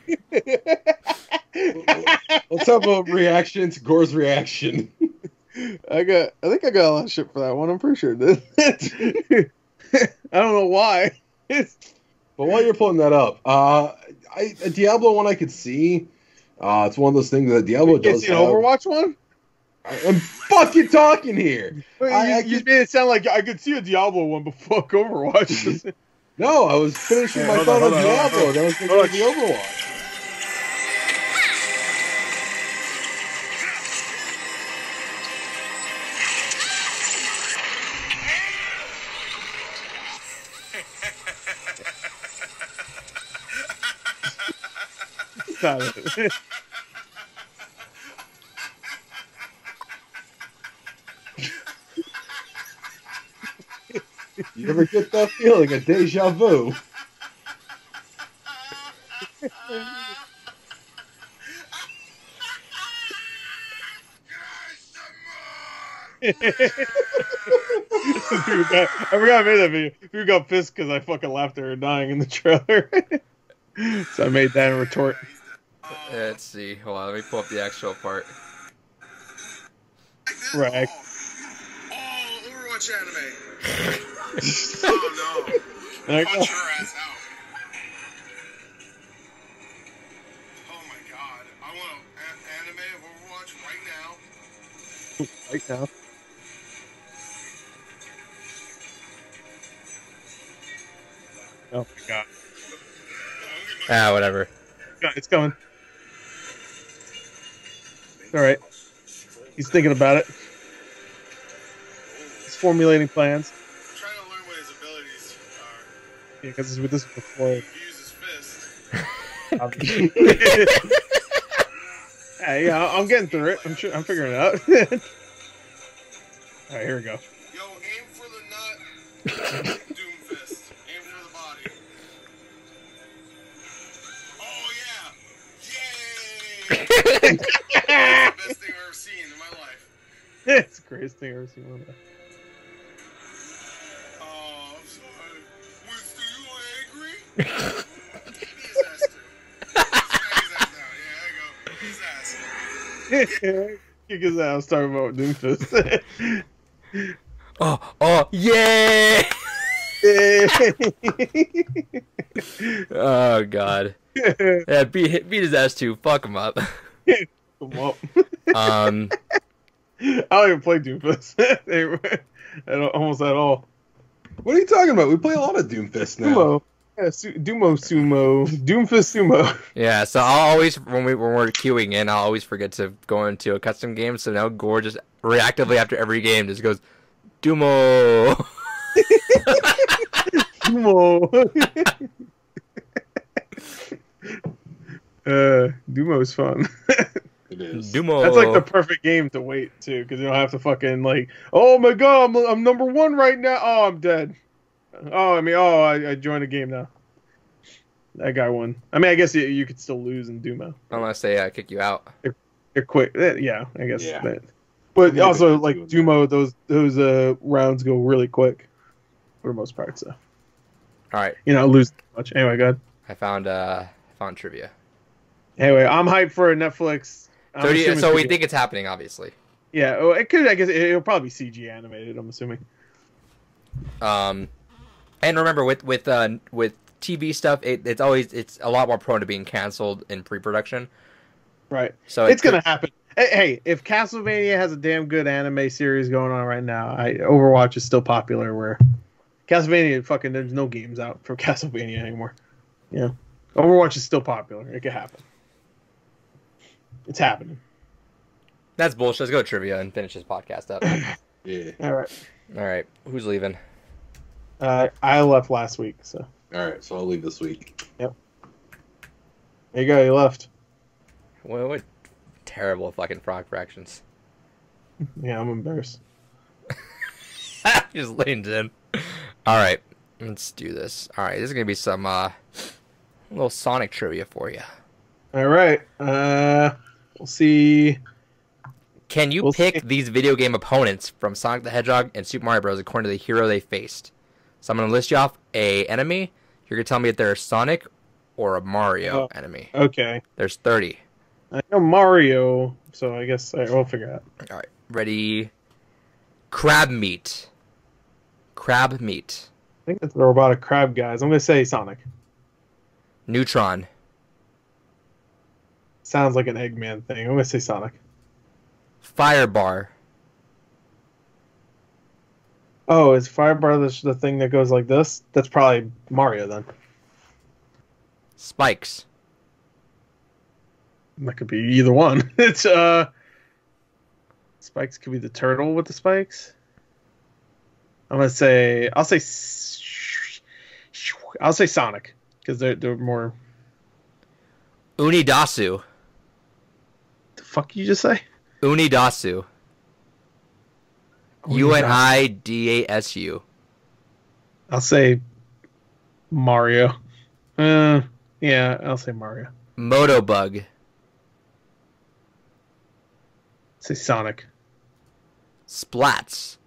Let's have a reaction to Gore's reaction. I think I got a lot of shit for that one. I'm pretty sure it did. I don't know why. But while you're pulling that up, a Diablo one I could see. It's one of those things that Diablo You does see an have. Overwatch one? I'm fucking talking here. You made it sound like I could see a Diablo one, but fuck Overwatch. No, I was finishing my Hold thought on, on hold on, Diablo. hold on. Then I was thinking of the Overwatch. Stop it. You ever get that feeling, a deja vu? I forgot I made that video. People got pissed because I fucking laughed at her dying in the trailer. So I made that in retort. Let's see. Hold on. Let me pull up the actual part. Right. Oh, Overwatch anime. Oh no. There you Punch go. her ass out. Oh my god. I want an anime of Overwatch right now. Right now. Oh my god. Whatever. It's coming. It's alright. He's thinking about it. He's formulating plans. I'm trying to learn what his abilities are. Yeah, because with this before. He uses fist. Hey, yeah, I'm getting through it. I'm figuring it out. Alright, here we go. Yo, aim for the nut. Doomfist. Aim for the body. Oh yeah! Yay! That's the best thing I've ever seen in my life. It's the greatest thing I've ever seen in my life. Oh, I'm sorry. Winston, you angry? Beat his ass too. Smack his ass down. Yeah, there you go. Beat his ass. Kick his ass, talking about Doomfist. Oh, yeah! Oh god. Yeah, beat his ass too. Fuck him up. Come up. Um, I don't even play Doomfist. Almost at all. What are you talking about? We play a lot of Doomfist now. Sumo. Yeah, Dumo Sumo. Doomfist Sumo. yeah. So I'll always when we're queuing in, I'll always forget to go into a custom game. So now Gore just reactively after every game just goes, Dumo. Dumo. Dumo's fun. It It is. Dumo. That's like the perfect game to wait too, because you don't have to fucking like, oh my god, I'm number one right now. Oh, I'm dead. I joined a game now. That guy won. I mean, I guess you could still lose in Dumo. Unless they kick you out. They're quick. Yeah, I guess. Yeah. But Yeah, also, but like doing Dumo, those rounds go really quick for the most part. So All right. lose much. Anyway, go ahead. I found trivia. Anyway, I'm hyped for Netflix. I'm 30. assuming So it's we gonna- think it's happening, obviously. Yeah, well, it could. I guess it'll probably be CG animated. I'm assuming. And remember with TV stuff, it's a lot more prone to being canceled in pre-production. Right. So It's gonna happen. Hey, if Castlevania has a damn good anime series going on right now, Overwatch is still popular. Where Castlevania, fucking, there's no games out for Castlevania anymore. Yeah, Overwatch is still popular. It could happen. It's happening. That's bullshit. Let's go to trivia and finish this podcast up. Yeah. All right. All right, who's leaving? I left last week, so All right, so I'll leave this week. there you go. You left. What terrible fucking frog fractions. Yeah, I'm embarrassed. Just leaned in. All right, let's do this. All right, this is gonna be some little Sonic trivia for you. All right. We'll see. Can you We'll pick see. these video game opponents from Sonic the Hedgehog and Super Mario Bros. According to the hero they faced? So I'm gonna list you off a enemy. You're gonna tell me if they're a Sonic or a Mario enemy. Okay. There's 30. I know Mario, so I guess we'll figure it out. All right, ready? Crab meat. Crab meat. I think that's the robotic crab guys. I'm gonna say Sonic. Neutron. Sounds like an Eggman thing. I'm gonna say Sonic. Firebar. Oh, is Firebar the thing that goes like this? That's probably Mario then. Spikes. That could be either one. It's Spikes could be the turtle with the spikes. I'll say Sonic because they're more. Unidasu. The fuck you just say? Unidasu. Unidasu. I'll say Mario. Yeah, I'll say Mario. Motobug. Say Sonic. Splats.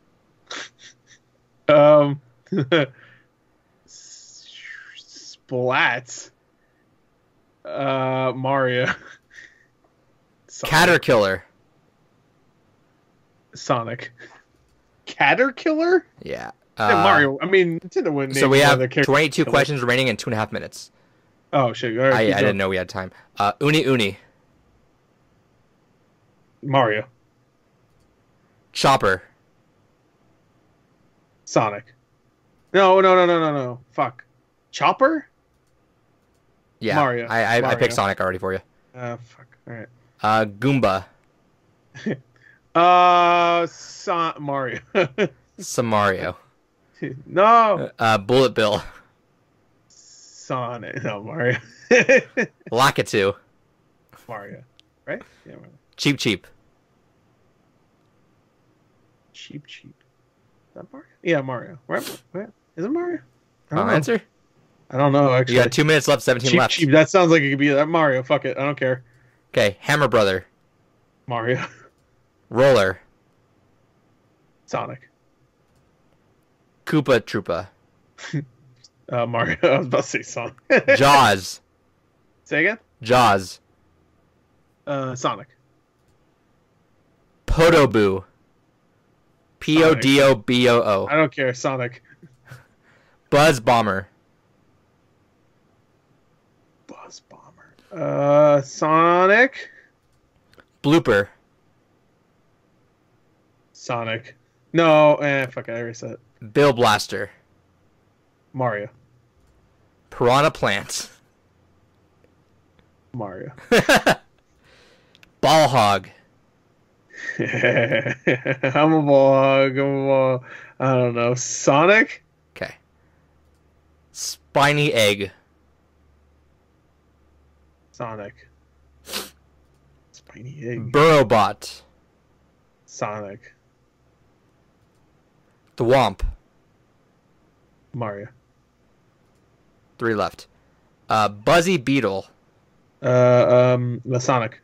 Splats. Mario. Sonic. Caterkiller. Sonic. Caterkiller? Yeah. Mario. I mean, Nintendo wouldn't. So name we one of have their characters 22 Killer. questions remaining in 2.5 minutes. Oh shit! All right, I keep didn't going. know we had time. Uni. Mario. Chopper. Sonic. No. Fuck. Chopper? Yeah. Mario. I Mario. picked Sonic already for you. Fuck. All right. Goomba. Mario. Samario. No. Bullet Bill. Sonic. No, Mario. Lakitu. Mario. Right? Yeah, Mario. Cheap. Cheap. Is that Mario? Yeah, Mario. Right? Is it Mario? I don't Final know. answer? I don't know, actually. You got 2 minutes left, 17 left. Cheap. That sounds like it could be that Mario. Fuck it. I don't care. Okay, Hammer Brother. Mario. Roller. Sonic. Koopa Troopa. Mario. I was about to say Sonic. Jaws. Say again? Jaws. Sonic. Podoboo. Podoboo. I don't care. Sonic. Buzz Bomber. Buzz Bomber. Sonic. Blooper. Sonic. No, fuck it. I already said it. Bill Blaster. Mario. Piranha Plant. Mario. Ball Hog. I'm a ball. I don't know. Sonic? Okay. Spiny Egg. Sonic. Spiny egg. Burrowbot. Sonic. Thwomp. Mario. 3 left. Buzzy Beetle. The Sonic.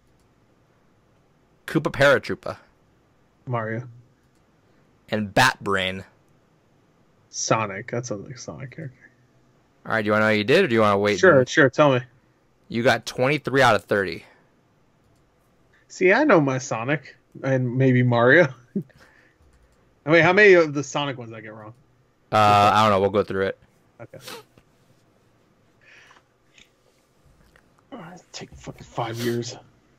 Koopa Paratroopa. Mario. And Bat Brain. Sonic. That sounds like a Sonic character. All right, do you want to know how you did, or do you want to wait? Sure. Tell me. You got 23 out of 30. See, I know my Sonic and maybe Mario. I mean, how many of the Sonic ones did I get wrong? I don't know. We'll go through it. Okay. It's taking fucking 5 years.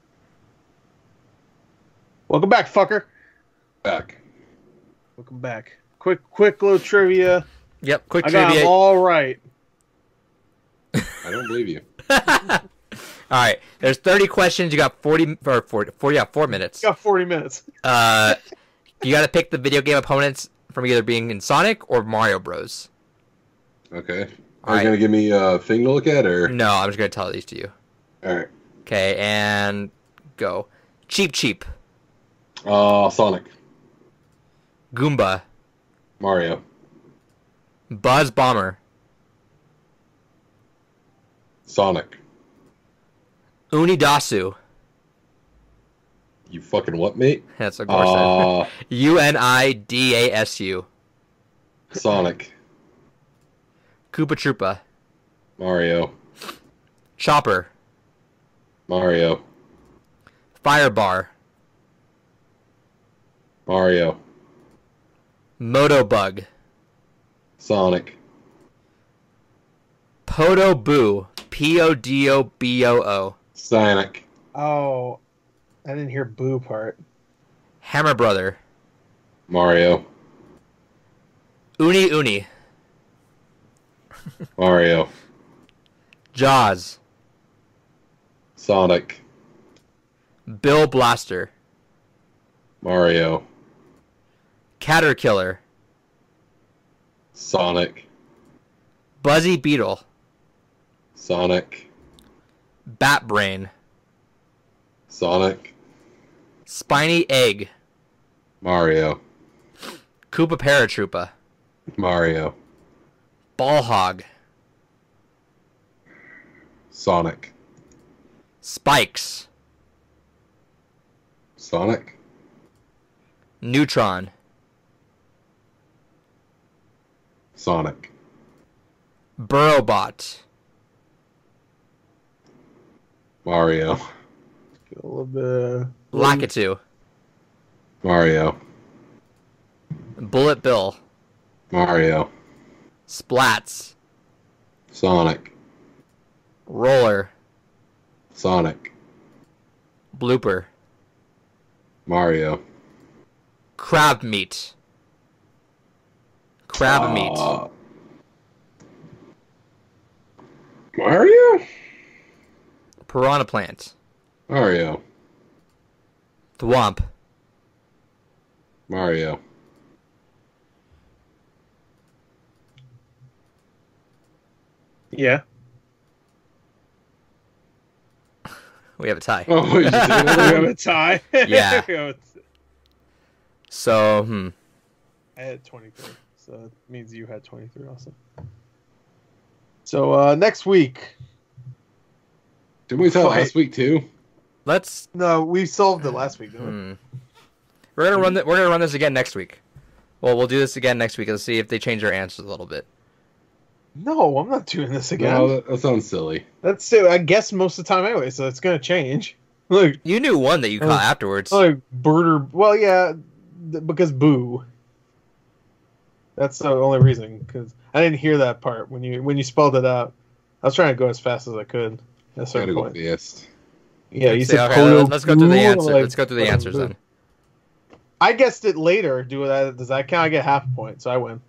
Welcome back, fucker. Back. Welcome back. Quick little trivia. Yep, quick I got trivia. them all right. I don't believe you. All right, there's 30 questions. You got 4 minutes. You got 40 minutes. You got to pick the video game opponents from either being in Sonic or Mario Bros. Okay. All Are right. you gonna give me a thing to look at, or? No, I'm just gonna tell these to you. All right. Okay, and go. Cheep. Sonic. Goomba. Mario. Buzz Bomber. Sonic. Unidasu. You fucking what, mate? That's of course. Uh, Unidasu. Sonic. Koopa Troopa. Mario. Chopper. Mario. Firebar. Mario. Motobug. Sonic. Podoboo. Podoboo. Sonic. Oh, I didn't hear boo part. Hammer Brother. Mario. Uni. Mario. Jaws. Sonic. Bill Blaster. Mario. Caterkiller. Sonic. Buzzy Beetle. Sonic. Bat Brain. Sonic. Spiny Egg. Mario. Koopa Paratroopa. Mario. Ball Hog. Sonic. Spikes. Sonic. Neutron. Sonic. Burrowbot. Mario. Get a little bit. Lakitu. Mario. Bullet Bill. Mario. Splats. Sonic. Roller. Sonic. Blooper. Mario. Crab Meat. Crab Meat. Mario? Piranha Plant. Mario. Thwomp. Mario. Yeah. We have a tie. Oh, you just did We it. have a tie. Yeah. We have a So, I had 23, so it means you had 23 also. So next week. Didn't we tell Fight. last week too? let's. No, we solved it last week, didn't we? We're gonna run. We're gonna run this again next week. Well, we'll do this again next week. Let's see if they change their answers a little bit. No, I'm not doing this again. No, that sounds silly. That's it. I guess most of the time anyway, so it's gonna change. Look, You knew one that you caught afterwards. like Birder. Well, yeah, because Boo. That's the only reason. Because I didn't hear that part when you spelled it out. I was trying to go as fast as I could at a Gotta certain go point. fast. Yeah, you said Okay, Podo let's go through the Boo, answer. like, Let's go through the Podo answers Boo. then. I guessed it later. Does that count? I get half a point, so I win.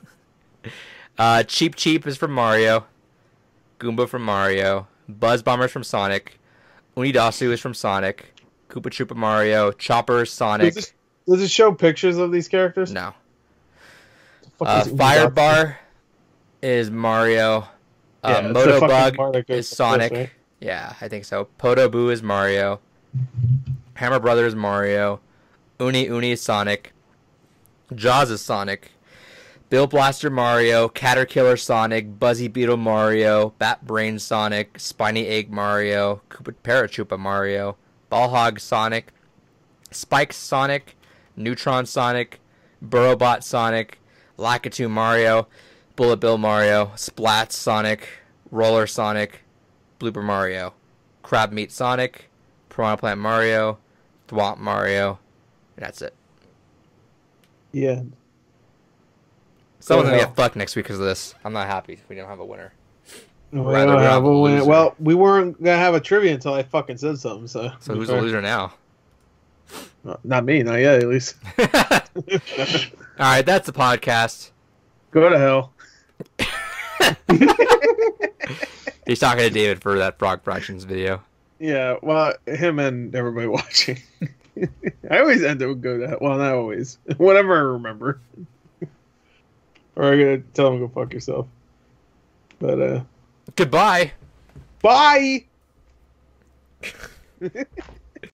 Cheep is from Mario. Goomba from Mario. Buzz Bomber's from Sonic. Unidasu is from Sonic. Koopa Troopa Mario. Chopper Sonic. Does it show pictures of these characters? No. Fuck is Firebar is Mario. Yeah, it's the fucking bar Motobug that goes is to Sonic. this, right? Yeah, I think so. Podoboo is Mario. Hammer Brothers Mario, Uni Uni Sonic, Jaws' Sonic, Bill Blaster Mario, Caterkiller Sonic, Buzzy Beetle Mario, Bat Brain Sonic, Spiny Egg Mario, Koopa Parachupa Mario, Ballhog Sonic, Spike Sonic, Neutron Sonic, Burrowbot Sonic, Lakitu Mario, Bullet Bill Mario, Splat Sonic, Roller Sonic, Blooper Mario, Crab Meat Sonic, Piranha Plant Mario, Thwomp Mario, and that's it. Yeah. Someone's Go gonna hell. get fucked next week because of this. I'm not happy if we don't have a winner. We Rather don't we have have a a win. loser. Well, we weren't gonna have a trivia until I fucking said something. So So who's the loser now? Not me, not yet, at least. All right, that's the podcast. Go to hell. He's talking to David for that Frog Productions video. Yeah, well, him and everybody watching. I always end up with go to hell. Well, not always. Whenever I remember. Or I'm gonna tell him to go fuck yourself. But Goodbye. bye.